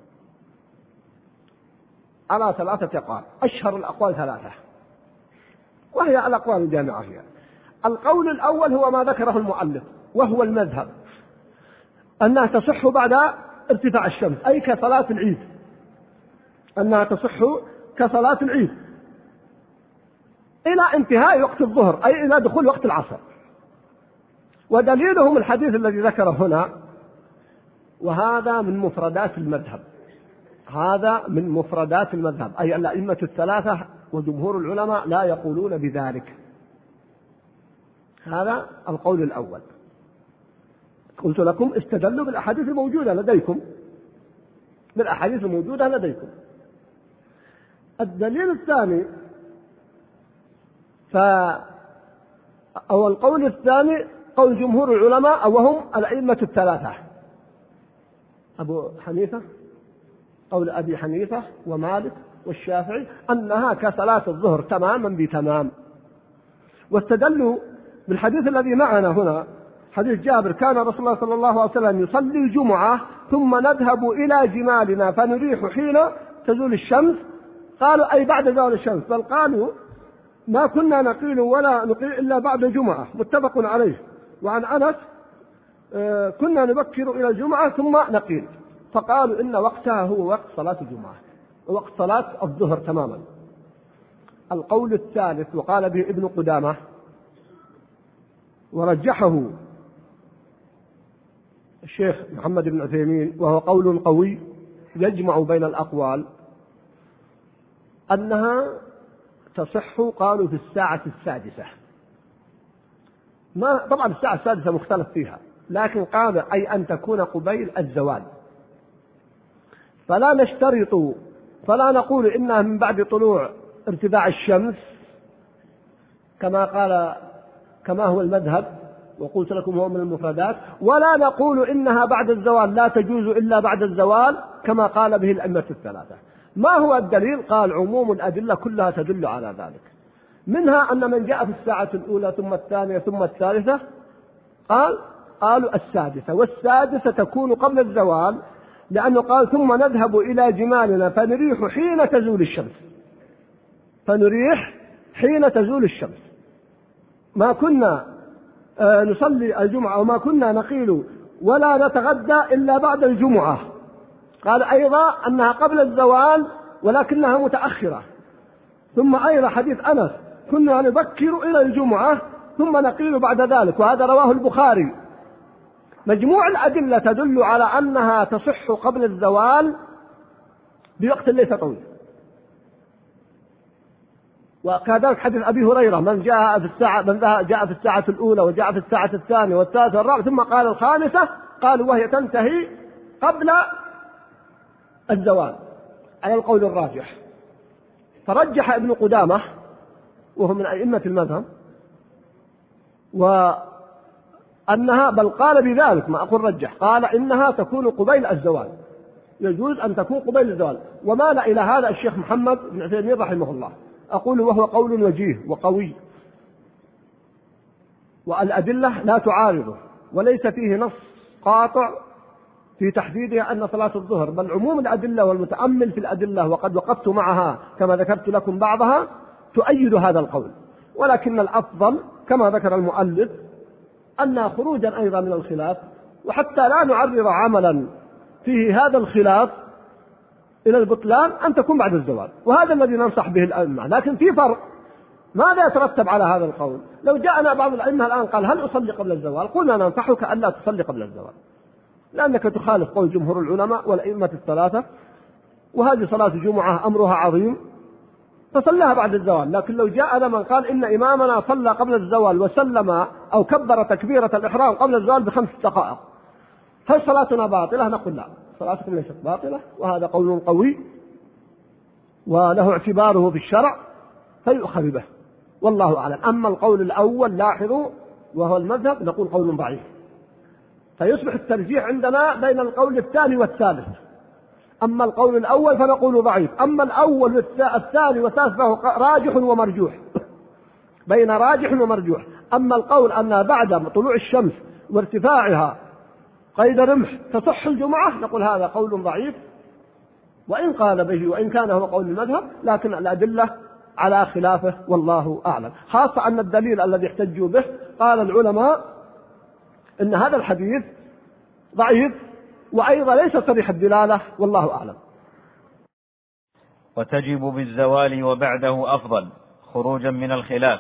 على 3 أقوال، أشهر الأقوال 3 وهي الأقوال الجامعة فيها. القول الأول هو ما ذكره المؤلف وهو المذهب، أنها تصح بعد ارتفاع الشمس، أي كصلاة العيد، أنها تصح كصلاة العيد إلى انتهاء وقت الظهر، أي إلى دخول وقت العصر. ودليلهم الحديث الذي ذكره هنا، وهذا من مفردات المذهب، هذا من مفردات المذهب، أي الأئمة ال3 وجمهور العلماء لا يقولون بذلك. هذا القول الأول. قلت لكم استدلوا بالأحاديث الموجودة لديكم، بالأحاديث الموجودة لديكم. الدليل الثاني أو القول الثاني قول جمهور العلماء وهم الأئمة ال3: أبو حنيفة، قول أبي حنيفة ومالك والشافعي، أنها كصلاة الظهر تماما بتمام. واستدلوا بالحديث الذي معنا هنا، حديث جابر: كان رسول الله صلى الله عليه وسلم يصلي الجمعة ثم نذهب إلى جمالنا فنريح حين تزول الشمس. قالوا أي بعد زوال الشمس، بل قالوا ما كنا نقيل ولا نقيل إلا بعد جمعة، متفق عليه. وعن أنس: كنا نبكر إلى الجمعة ثم نقيل. فقالوا إن وقتها هو وقت صلاة الجمعة ووقت صلاة الظهر تماما. القول الثالث وقال به ابن قدامة ورجحه الشيخ محمد بن عثيمين، وهو قول قوي يجمع بين الأقوال، أنها تصح قالوا في الساعة السادسة. طبعا الساعة السادسة مختلف فيها، لكن قال أي أن تكون قبيل الزوال، فلا نشترط، فلا نقول إنها من بعد طلوع ارتفاع الشمس كما هو المذهب وقلت لكم هو من المفردات، ولا نقول إنها بعد الزوال لا تجوز إلا بعد الزوال كما قال به الأئمة الثلاثة. ما هو الدليل؟ قال عموم الأدلة كلها تدل على ذلك، منها أن من جاء في الساعة الأولى ثم الثانية ثم الثالثة قالوا السادسة، والسادسة تكون قبل الزوال، لأنه قال ثم نذهب إلى جمالنا فنريح حين تزول الشمس، فنريح حين تزول الشمس. ما كنا نصلي الجمعة وما كنا نقيل ولا نتغدى إلا بعد الجمعة. قال أيضا أنها قبل الزوال ولكنها متأخرة. ثم أيضا حديث أنس كنا نبكر إلى الجمعة ثم نقيل بعد ذلك، وهذا رواه البخاري. مجموع الأدلة تدل على أنها تصح قبل الزوال بوقت ليس طويل. وكذلك حديث أبي هريرة من جاء في الساعة الأولى وجاء في الساعة الثانية والثالثة والرابعة ثم قال الخامسة، قالوا وهي تنتهي قبل الزوال على القول الراجح. فرجح ابن قدامة وهو من أئمة المذهب وأنها بل قال بذلك، ما أقول رجح، قال إنها تكون قبيل الزوال، يجوز أن تكون قبيل الزوال. ومال إلى هذا الشيخ محمد بن عثيمين رحمه الله. أقول وهو قول وجيه وقوي، والأدلة لا تعارضه، وليس فيه نص قاطع في تحديدها أن صلاة الظهر، بل عموم الأدلة والمتأمل في الأدلة وقد وقفت معها كما ذكرت لكم بعضها تؤيد هذا القول. ولكن الأفضل كما ذكر المؤلف أن خروجا أيضا من الخلاف، وحتى لا نعرض عملا فيه هذا الخلاف إلى البطلان، أن تكون بعد الزوال، وهذا الذي ننصح به الأئمة. لكن في فرق، ماذا يترتب على هذا القول؟ لو جاءنا بعض الأئمة الآن قال هل أصلي قبل الزوال؟ قلنا ننصحك ألا تصلي قبل الزوال، لأنك تخالف قول جمهور العلماء والأئمة الثلاثة، وهذه صلاة الجمعة أمرها عظيم فصلىها بعد الزوال. لكن لو جاءنا من قال إن إمامنا صلى قبل الزوال وسلم أو كبر تكبيرة الإحرام قبل الزوال ب5 دقائق، هل صلاتنا باطلة؟ نقول لا، صلاتكم ليست باطلة، وهذا قول قوي وله اعتباره في الشرع فيؤخذ به، والله أعلم. أما القول الأول لاحظوا وهو المذهب نقول قول ضعيف، فيصبح الترجيح عندنا بين القول الثاني والثالث. أما القول الأول فنقول ضعيف، أما الأول والثاني والثالث فهو راجح ومرجوح، بين راجح ومرجوح. أما القول أن بعد طلوع الشمس وارتفاعها قيد رمح تصح الجمعة، نقول هذا قول ضعيف، وإن قال به وإن كان هو قول المذهب، لكن الأدلة على خلافه والله أعلم. خاصة أن الدليل الذي احتجوا به قال العلماء إن هذا الحديث ضعيف وأيضا ليس صريح الدلالة، والله أعلم. وتجب بالزوال وبعده أفضل خروجا من الخلاف،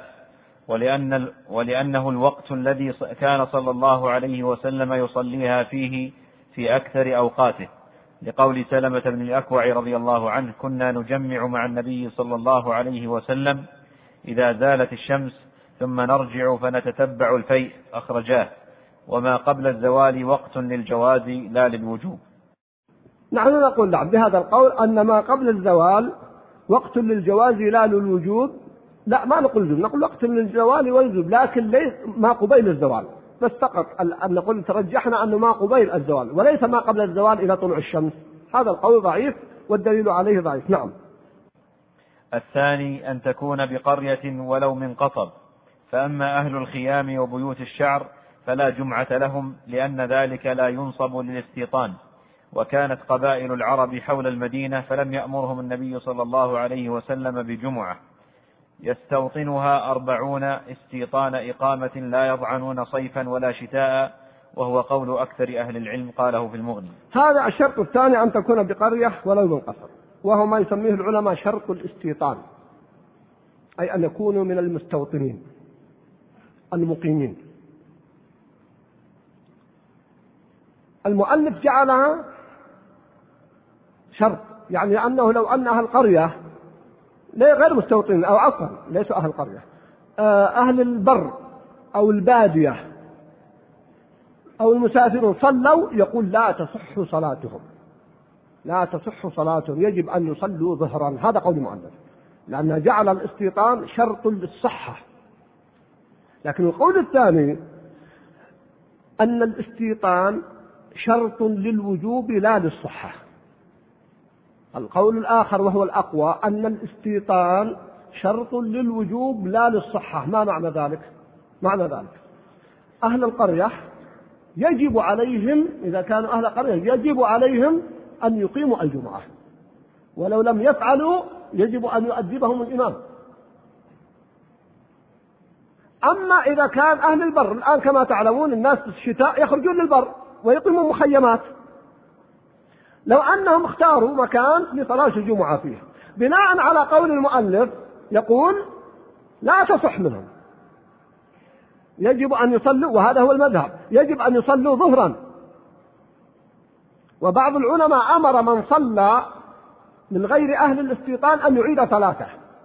ولأنه الوقت الذي كان صلى الله عليه وسلم يصليها فيه في أكثر أوقاته، لقول سلمة بن الأكوع رضي الله عنه كنا نجمع مع النبي صلى الله عليه وسلم إذا زالت الشمس ثم نرجع فنتتبع الفيء، أخرجاه. وما قبل الزوال وقت للجواز لا للوجوب. نحن نقول نعم بهذا القول أن ما قبل الزوال وقت للجواز لا للوجوب. لا، ما نقول وجوب، نقول وقت للزوال والوجوب، لكن ليس ما قبيل الزوال، بس فقط أن نقول ترجحنا أنه ما قبيل الزوال وليس ما قبل الزوال إلى طلوع الشمس. هذا القول ضعيف والدليل عليه ضعيف. نعم. الثاني أن تكون بقرية ولو من قصب، فأما أهل الخيام وبيوت الشعر فلا جمعة لهم، لأن ذلك لا ينصب للاستيطان، وكانت قبائل العرب حول المدينة فلم يأمرهم النبي صلى الله عليه وسلم بجمعة يستوطنها 40 استيطان إقامة لا يضعنون صيفا ولا شتاء، وهو قول أكثر أهل العلم، قاله في المغني. هذا الشرط الثاني أن تكون بقرية ولو من قصر، وهو ما يسميه العلماء شرط الاستيطان، أي أن يكونوا من المستوطنين المقيمين. المؤلف جعلها شرط، يعني أنه لو أن أهل القرية غير مستوطنين أو عفوا ليسوا أهل القرية، أهل البر أو البادية أو المسافرون صلوا، يقول لا تصح صلاتهم، لا تصح صلاتهم، يجب أن يصلوا ظهرا. هذا قول المؤلف، لأنه جعل الاستيطان شرط للصحة. لكن القول الثاني أن الاستيطان شرط للوجوب لا للصحة. القول الآخر وهو الأقوى أن الاستيطان شرط للوجوب لا للصحة. ما معنى ذلك؟ معنى ذلك أهل القرية يجب عليهم، إذا كانوا أهل القرية يجب عليهم أن يقيموا الجمعة، ولو لم يفعلوا يجب أن يؤدبهم الإمام. أما إذا كان أهل البر، الآن كما تعلمون الناس في الشتاء يخرجون للبر ويقيمون مخيمات، لو أنهم اختاروا مكان لصلاة الجمعة فيه بناء على قول المؤلف يقول لا تصح منهم، يجب أن يصلوا، وهذا هو المذهب، يجب أن يصلوا ظهرا. وبعض العلماء أمر من صلى من غير أهل الاستيطان أن يعيد صلاته،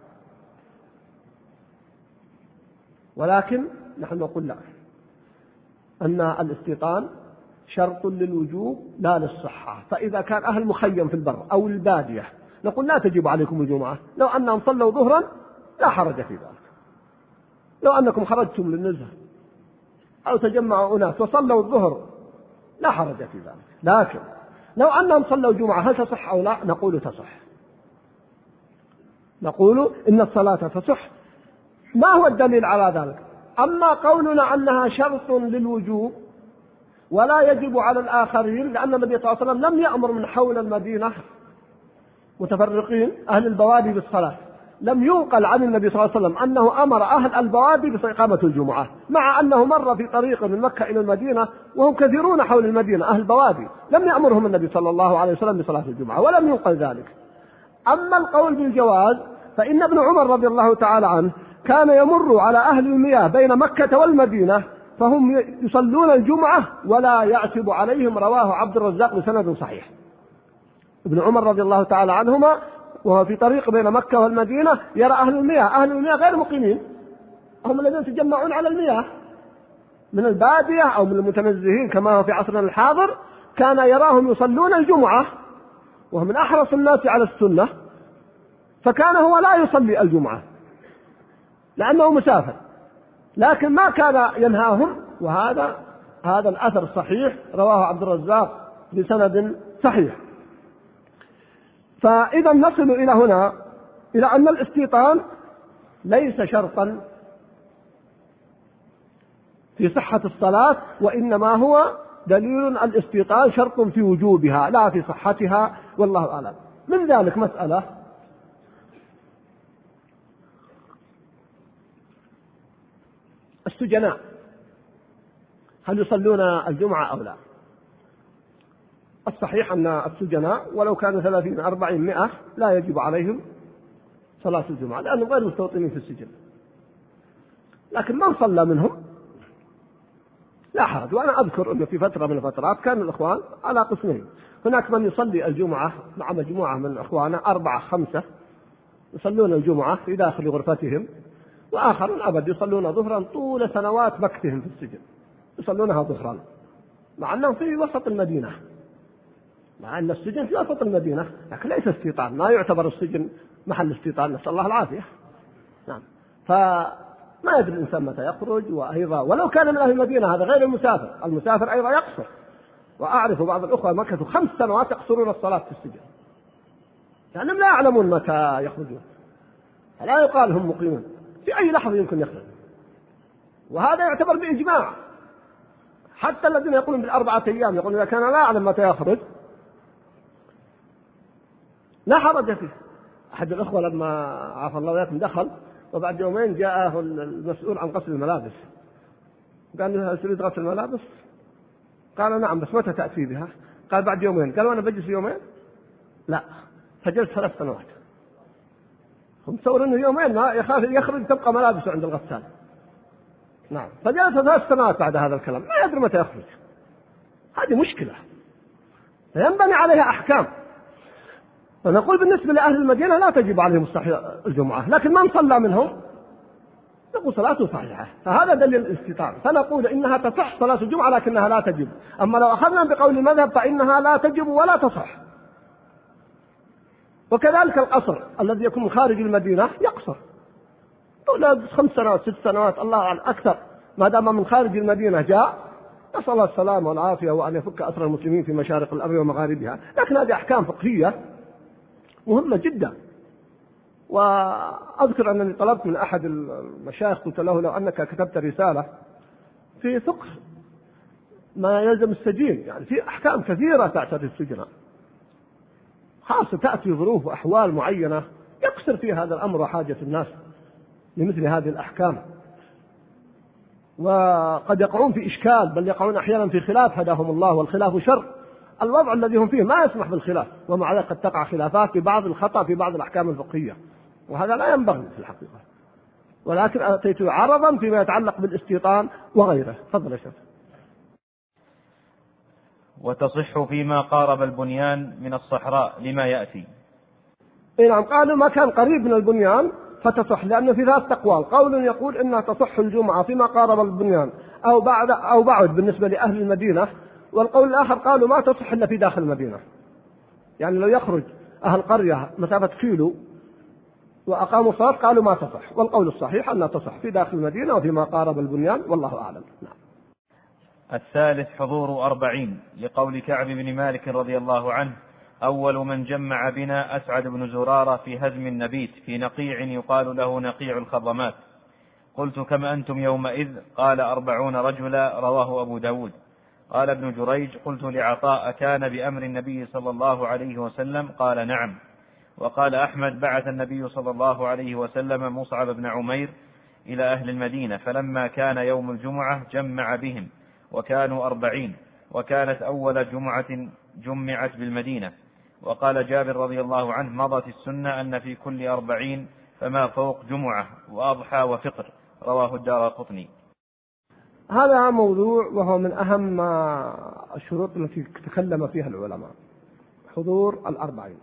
ولكن نحن نقول لا، أن الاستيطان شرط للوجوب لا للصحة. فإذا كان أهل مخيم في البر أو البادية نقول لا تجب عليكم الجمعة، لو أنهم صلوا ظهرا لا حرج في ذلك. لو أنكم خرجتم للنزهة أو تجمعوا أناس وصلوا الظهر لا حرج في ذلك. لكن لو أنهم صلوا جمعة هل تصح أو لا؟ نقول تصح، نقول إن الصلاة تصح. ما هو الدليل على ذلك؟ أما قولنا أنها شرط للوجوب ولا يجب على الآخرين، لأن النبي صلى الله عليه وسلم لم يأمر من حول المدينة متفرقين أهل البوادي بالصلاة، لم ينقل عن النبي صلى الله عليه وسلم أنه أمر أهل البوادي بإقامة الجمعة، مع أنه مر في طريق من مكة إلى المدينة وهم كثيرون حول المدينة أهل البوادي، لم يأمرهم النبي صلى الله عليه وسلم بصلاة الجمعة ولم ينقل ذلك. أما القول بالجواز فإن ابن عمر رضي الله تعالى عنه كان يمر على أهل المياه بين مكة والمدينة فهم يصلون الجمعة ولا يعتب عليهم، رواه عبد الرزاق بسند صحيح. ابن عمر رضي الله تعالى عنهما وهو في طريق بين مكة والمدينة يرى أهل المياه، أهل المياه غير مقيمين، هم الذين يتجمعون على المياه من البادية أو من المتنزهين كما هو في عصرنا الحاضر، كان يراهم يصلون الجمعة وهم من أحرص الناس على السنة، فكان هو لا يصلي الجمعة لأنه مسافر، لكن ما كان ينهاهم. وهذا الأثر صحيح رواه عبد الرزاق بسند صحيح. فإذا نصل إلى هنا إلى أن الاستيطان ليس شرطا في صحة الصلاة، وإنما هو دليل الاستيطان شرط في وجوبها لا في صحتها، والله أعلم. من ذلك مسألة السجناء هل يصلون الجمعة أو لا؟ الصحيح أن السجناء ولو كانوا 30 40 100 لا يجب عليهم صلاة الجمعة لأنهم غير مستوطنين في السجن، لكن من صلى منهم لا حرج. وأنا أذكر أنه في فترة من الفترات كان الإخوان على قسمين، هناك من يصلي الجمعة مع مجموعة من إخوانه 4 5 يصلون الجمعة في داخل غرفتهم، وآخرون أبد يصلون ظهرا طول سنوات مكثهم في السجن يصلونها ظهرا، مع أنهم في وسط المدينة، مع أن السجن في وسط المدينة، لكن ليس استيطان، ما يعتبر السجن محل استيطان، نسأل الله العافية. نعم. فما يدري الإنسان متى يخرج، وأيضا ولو كان من أهل المدينة هذا غير المسافر، المسافر أيضا يقصر. وأعرف بعض الأخوة مكثوا 5 سنوات يقصرون الصلاة في السجن لأنهم لا يعلمون متى يخرجون، فلا يقال هم مقيمون، في أي لحظة يمكن يخرج. وهذا يعتبر بإجماع، حتى الذين يقولون ب4 أيام يقولون إذا كان لا يعلم متى يخرج لا حرج فيه. أحد الأخوة لما عافى الله وياكم دخل، وبعد يومين جاءه المسؤول عن غسل الملابس، قال له هل تريد غسل الملابس؟ قال نعم، بس متى تأتي بها؟ قال بعد يومين. قال وأنا بجلس يومين؟ لا، فجلس 3 سنوات. هم تصورون انه يومين ما يخاف يخرج تبقى ملابسه عند الغسال. نعم، فجلس 3 سنوات بعد هذا الكلام ما يدري متى يخرج. هذه مشكلة فينبني عليها أحكام. فنقول بالنسبة لأهل المدينة لا تجب عليهم الجمعة، لكن من صلى منهم نقول صلاته صحيحة، فهذا دليل الاستيطان. فنقول إنها تصح صلاة الجمعة لكنها لا تجب. أما لو أخذنا بقول المذهب فإنها لا تجب ولا تصح. وكذلك القصر الذي يكون خارج المدينة يقصر 5 سنوات 6 سنوات الله أعلم أكثر، ما دام من خارج المدينة جاء، نسأل الله السلامة والعافية وأن يفك أسر المسلمين في مشارق الأرض ومغاربها. لكن هذه أحكام فقهية مهمة جدا. وأذكر أنني طلبت من أحد المشايخ قلت له لو أنك كتبت رسالة في فقه ما يلزم السجين، يعني في أحكام كثيرة تعتري السجن، خاصة تأتي ظروف وأحوال معينة يقصر فيها هذا الأمر وحاجة الناس لمثل هذه الأحكام، وقد يقعون في إشكال بل يقعون أحيانا في خلاف هداهم الله، والخلاف شر. الوضع الذي هم فيه ما يسمح بالخلاف، ومع ذلك قد تقع خلافات في بعض الخطأ في بعض الأحكام الفقهية، وهذا لا ينبغي في الحقيقة. ولكن أتيت عرضا فيما يتعلق بالاستيطان وغيره. تفضل يا شيخ. وتصح فيما قارب البنيان من الصحراء لما يأتي. نعم، قالوا ما كان قريب من البنيان فتصح، لأنه في 3 أقوال. قول يقول إنها تصح الجمعة فيما قارب البنيان أو بعد بالنسبة لأهل المدينة، والقول الآخر قالوا ما تصح إلا في داخل المدينة، يعني لو يخرج أهل قرية مسافة كيلو وأقاموا صلاة قالوا ما تصح. والقول الصحيح أنها تصح في داخل المدينة وفيما قارب البنيان، والله أعلم. نعم. الثالث حضور 40 لقول كعب بن مالك رضي الله عنه: أول من جمع بنا أسعد بن زرارة في هزم النبيت في نقيع يقال له نقيع الخضمات. قلت: كم أنتم يومئذ؟ قال: 40 رجلا. رواه أبو داود. قال ابن جريج: قلت لعطاء: كان بأمر النبي صلى الله عليه وسلم؟ قال: نعم. وقال أحمد: بعث النبي صلى الله عليه وسلم مصعب بن عمير إلى أهل المدينة، فلما كان يوم الجمعة جمع بهم وكانوا 40، وكانت أول جمعة جمعت بالمدينة. وقال جابر رضي الله عنه: مضت السنة أن في كل 40 فما فوق جمعة وأضحى وفطر. رواه الدارقطني. هذا موضوع وهو من أهم الشروط التي تكلم فيها العلماء، حضور 40.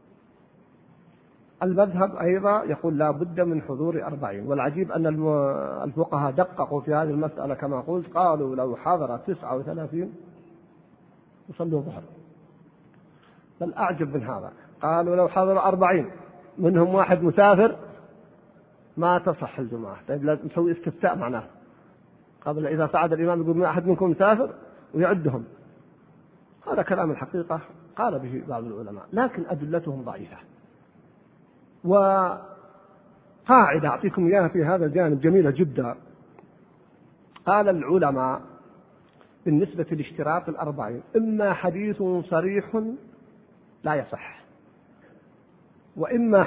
المذهب أيضا يقول لا بد من حضور 40، والعجيب أن الفقهاء دققوا في هذه المسألة كما قلت، قالوا لو حضر 39 يصلوا ظهر. بل أعجب من هذا، قالوا لو حضر 40 منهم واحد مسافر ما تصح الجمعة. طيب لازم نسوي استفتاء معناه قبل إذا صعد الإمام يقول ما أحد منكم مسافر ويعدهم. هذا كلام الحقيقة قال به بعض العلماء، لكن أدلتهم ضعيفة. وقاعدة أعطيكم إياها في هذا الجانب جميلة جدا. قال العلماء بالنسبة لاشتراط 40: إما حديث صريح لا يصح، وإما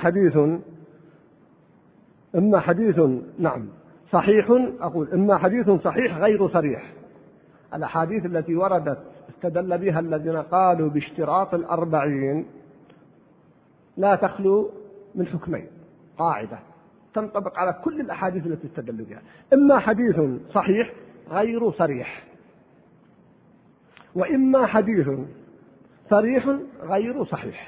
حديث نعم صحيح، أقول إما حديث صحيح غير صريح. الأحاديث التي وردت استدل بها الذين قالوا باشتراط 40 لا تخلو من حكمين، قاعدة تنطبق على كل الأحاديث التي استدلوا بها: إما حديث صحيح غير صريح، وإما حديث صريح غير صحيح.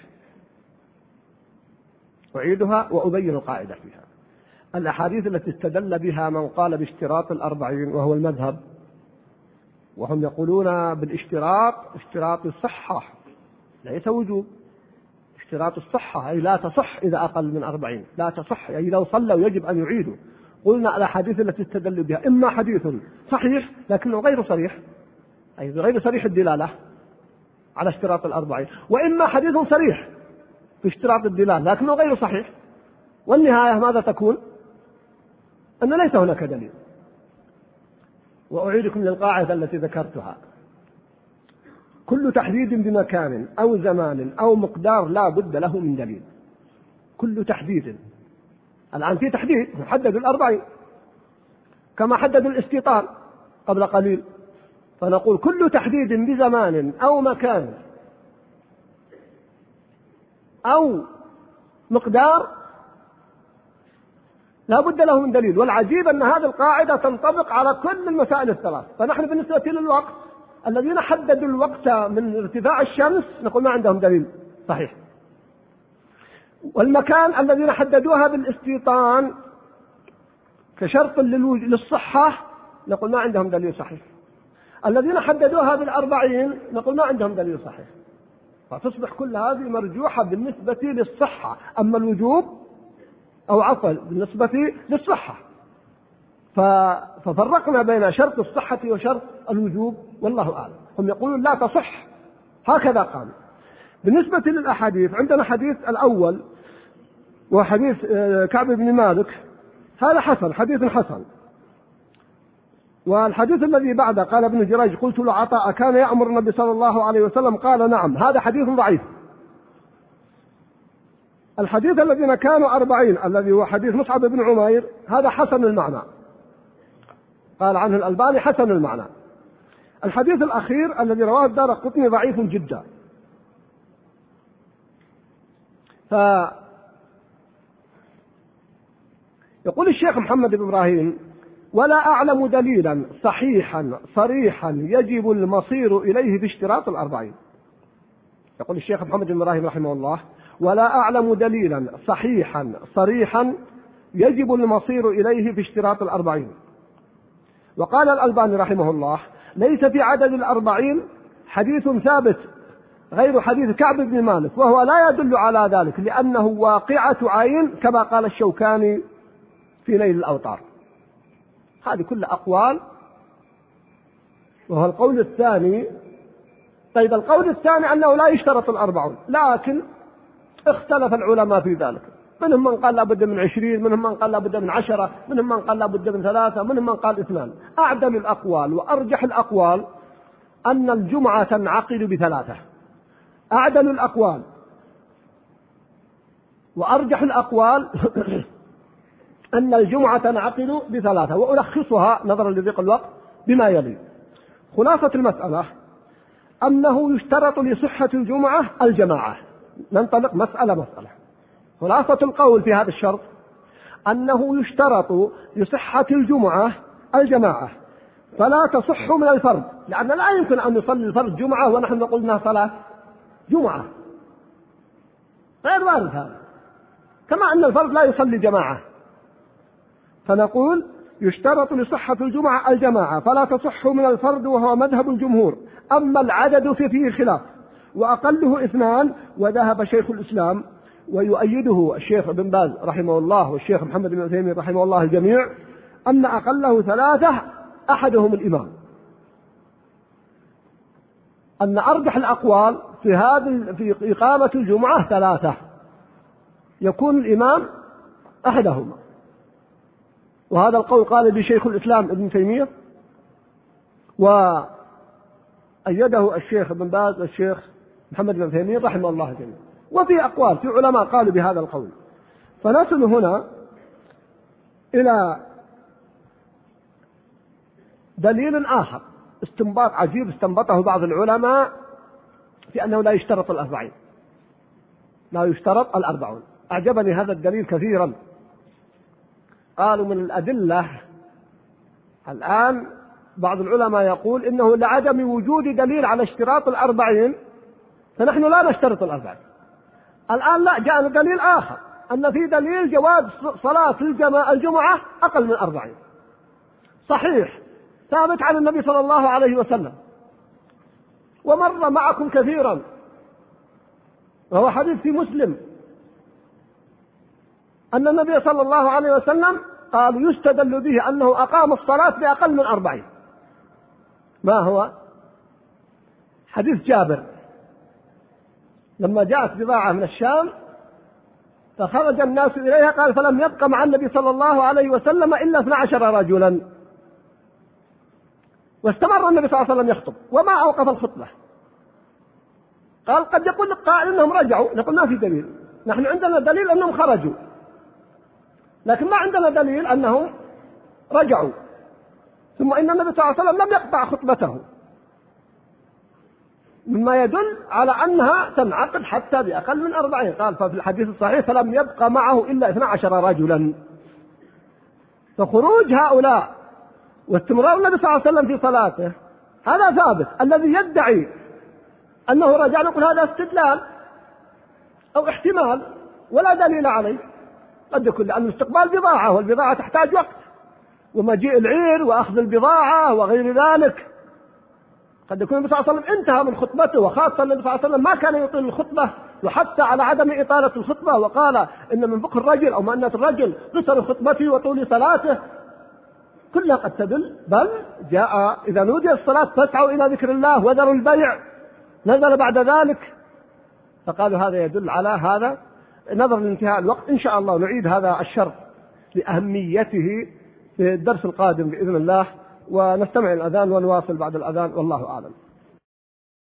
أعيدها وأبين القاعدة فيها. الأحاديث التي استدل بها من قال باشتراط 40 وهو المذهب، وهم يقولون بالاشتراط اشتراط الصحة ليس وجوب، اشتراط الصحة أي لا تصح إذا أقل من 40، لا تصح أي لو صلوا يجب أن يعيدوا. قلنا الأحاديث التي استدل بها إما حديث صحيح لكنه غير صريح، أي غير صريح الدلالة على اشتراط 40، وإما حديث صريح في اشتراط الدلالة لكنه غير صحيح. والنهاية ماذا تكون؟ أن ليس هناك دليل. وأعيدكم للقاعدة التي ذكرتها: كل تحديد بمكان أو زمان أو مقدار لا بد له من دليل. كل تحديد، الآن في تحديد حددوا 40 كما حددوا الاستيطان قبل قليل، فنقول كل تحديد بزمان أو مكان أو مقدار لا بد له من دليل. والعجيب أن هذه القاعدة تنطبق على كل المسائل الثلاث. فنحن بالنسبة للوقت الذين حددوا الوقت من ارتفاع الشمس نقول ما عندهم دليل صحيح. والمكان الذين حددوها بالاستيطان كشرط للصحة نقول ما عندهم دليل صحيح. الذين حددوها بالأربعين نقول ما عندهم دليل صحيح. فتصبح كل هذه مرجوحة بالنسبة للصحة، أما الوجوب أو عفوا بالنسبة للصحة ففرقنا بين شرط الصحة وشرط الوجوب والله أعلم. هم يقولون لا تصح، هكذا قال. بالنسبة للأحاديث عندنا حديث الأول وحديث كعب بن مالك، هذا حسن، حديث حسن. والحديث الذي بعده قال ابن جريج قلت لعطاء كان يأمر النبي صلى الله عليه وسلم قال نعم، هذا حديث ضعيف. الحديث الذين كانوا 40 الذي هو حديث مصعب بن عمير هذا حسن المعنى، قال عنه الألباني حسن المعنى. الحديث الأخير الذي رواه الدارقطني ضعيف جدا. يقول الشيخ محمد بن إبراهيم ولا أعلم دليلا صحيحا صريحا يجب المصير إليه باشتراط الأربعين. يقول الشيخ محمد بن إبراهيم رحمه الله ولا أعلم دليلا صحيحا صريحا يجب المصير إليه باشتراط الأربعين. وقال الألباني رحمه الله ليس في عدد الأربعين حديث ثابت غير حديث كعب بن مالك، وهو لا يدل على ذلك لأنه واقعة عين كما قال الشوكاني في نيل الأوطار. هذه كل أقوال، وهو القول الثاني. طيب القول الثاني أنه لا يشترط الأربعون، لكن اختلف العلماء في ذلك، منهم من قال لابد من 20، منهم من قال لابد من 10، منهم من قال لابد من 3، منهم من قال 2. أعدل الأقوال وأرجح الأقوال أن الجمعة تنعقد ب3. أعدل الأقوال وأرجح الأقوال أن الجمعة تنعقد ب3، وألخصها نظرا لضيق الوقت بما يلي. خلاصة المسألة أنه يشترط لصحة الجمعة الجماعة. ننطلق مسألة. خلاصة القول في هذا الشرط أنه يشترط لصحة الجمعة الجماعة، فلا تصح من الفرد، لأن لا يمكن أن يصلي الفرد جمعة ونحن نقول أنها صلاة جمعة، غير وارد هذا، كما أن الفرد لا يصلي جماعة. فنقول يشترط لصحة الجمعة الجماعة فلا تصح من الفرد، وهو مذهب الجمهور. أما العدد فيه خلاف، وأقله 2، وذهب شيخ الإسلام ويؤيده الشيخ ابن باز رحمه الله والشيخ محمد بن عثيمين رحمه الله الجميع، أن أقله 3 أحدهم الإمام. أن أرجح الأقوال في إقامة الجمعة 3، يكون الإمام أحدهما. وهذا القول قال بشيخ الإسلام ابن تيمية، وأيده الشيخ ابن باز والشيخ محمد بن عثيمين رحمه الله جميعا. وفي أقوال في علماء قالوا بهذا القول. فنصل هنا إلى دليل آخر، استنباط عجيب استنبطه بعض العلماء في أنه لا يشترط الأربعين، لا يشترط الأربعون. أعجبني هذا الدليل كثيرا. قالوا من الأدلة الآن بعض العلماء يقول إنه لعدم وجود دليل على اشتراط الأربعين فنحن لا نشترط الأربعين. الآن لا، جاءنا دليل آخر أن في دليل جواز صلاة الجمعة أقل من 40، صحيح ثابت عن النبي صلى الله عليه وسلم ومر معكم كثيرا، وهو حديث في مسلم أن النبي صلى الله عليه وسلم قال يستدل به أنه أقام الصلاة بأقل من 40. ما هو؟ حديث جابر لما جاءت بضاعة من الشام فخرج الناس إليها، قال فلم يبق مع النبي صلى الله عليه وسلم إلا 12 رجلا، واستمر النبي صلى الله عليه وسلم يخطب وما أوقف الخطبة. قال قد يقول قائل إنهم رجعوا، نقول ما في دليل، نحن عندنا دليل أنهم خرجوا، لكن ما عندنا دليل أنهم رجعوا. ثم إن النبي صلى الله عليه وسلم لم يقطع خطبته، مما يدل على أنها تنعقد حتى بأقل من 40. قال ففي الحديث الصحيح فلم يبقى معه إلا 12 رجلا. فخروج هؤلاء واستمرار النبي صلى الله عليه وسلم في صلاته هذا ثابت. الذي يدعي أنه رجع نقول هذا استدلال أو احتمال ولا دليل عليه. قد يكون لأن الاستقبال بضاعة، والبضاعة تحتاج وقت، ومجيء العير وأخذ البضاعة وغير ذلك. قد يكون النبي صلى الله عليه وسلم انتهى من خطبته، وخاصة النبي صلى الله عليه وسلم ما كان يطيل الخطبة، وحتى على عدم إطالة الخطبة، وقال إن من فقه الرجل أو مأنة الرجل قصر خطبته وطول صلاته. كلها قد تدل. بل جاء إذا نودي الصلاة فاسعوا إلى ذكر الله وذروا البيع، نزل بعد ذلك. فقالوا هذا يدل على هذا. نظرا لانتهاء الوقت إن شاء الله نعيد هذا الشرط لأهميته في الدرس القادم بإذن الله، ونستمع الأذان ونواصل بعد الأذان، والله أعلم.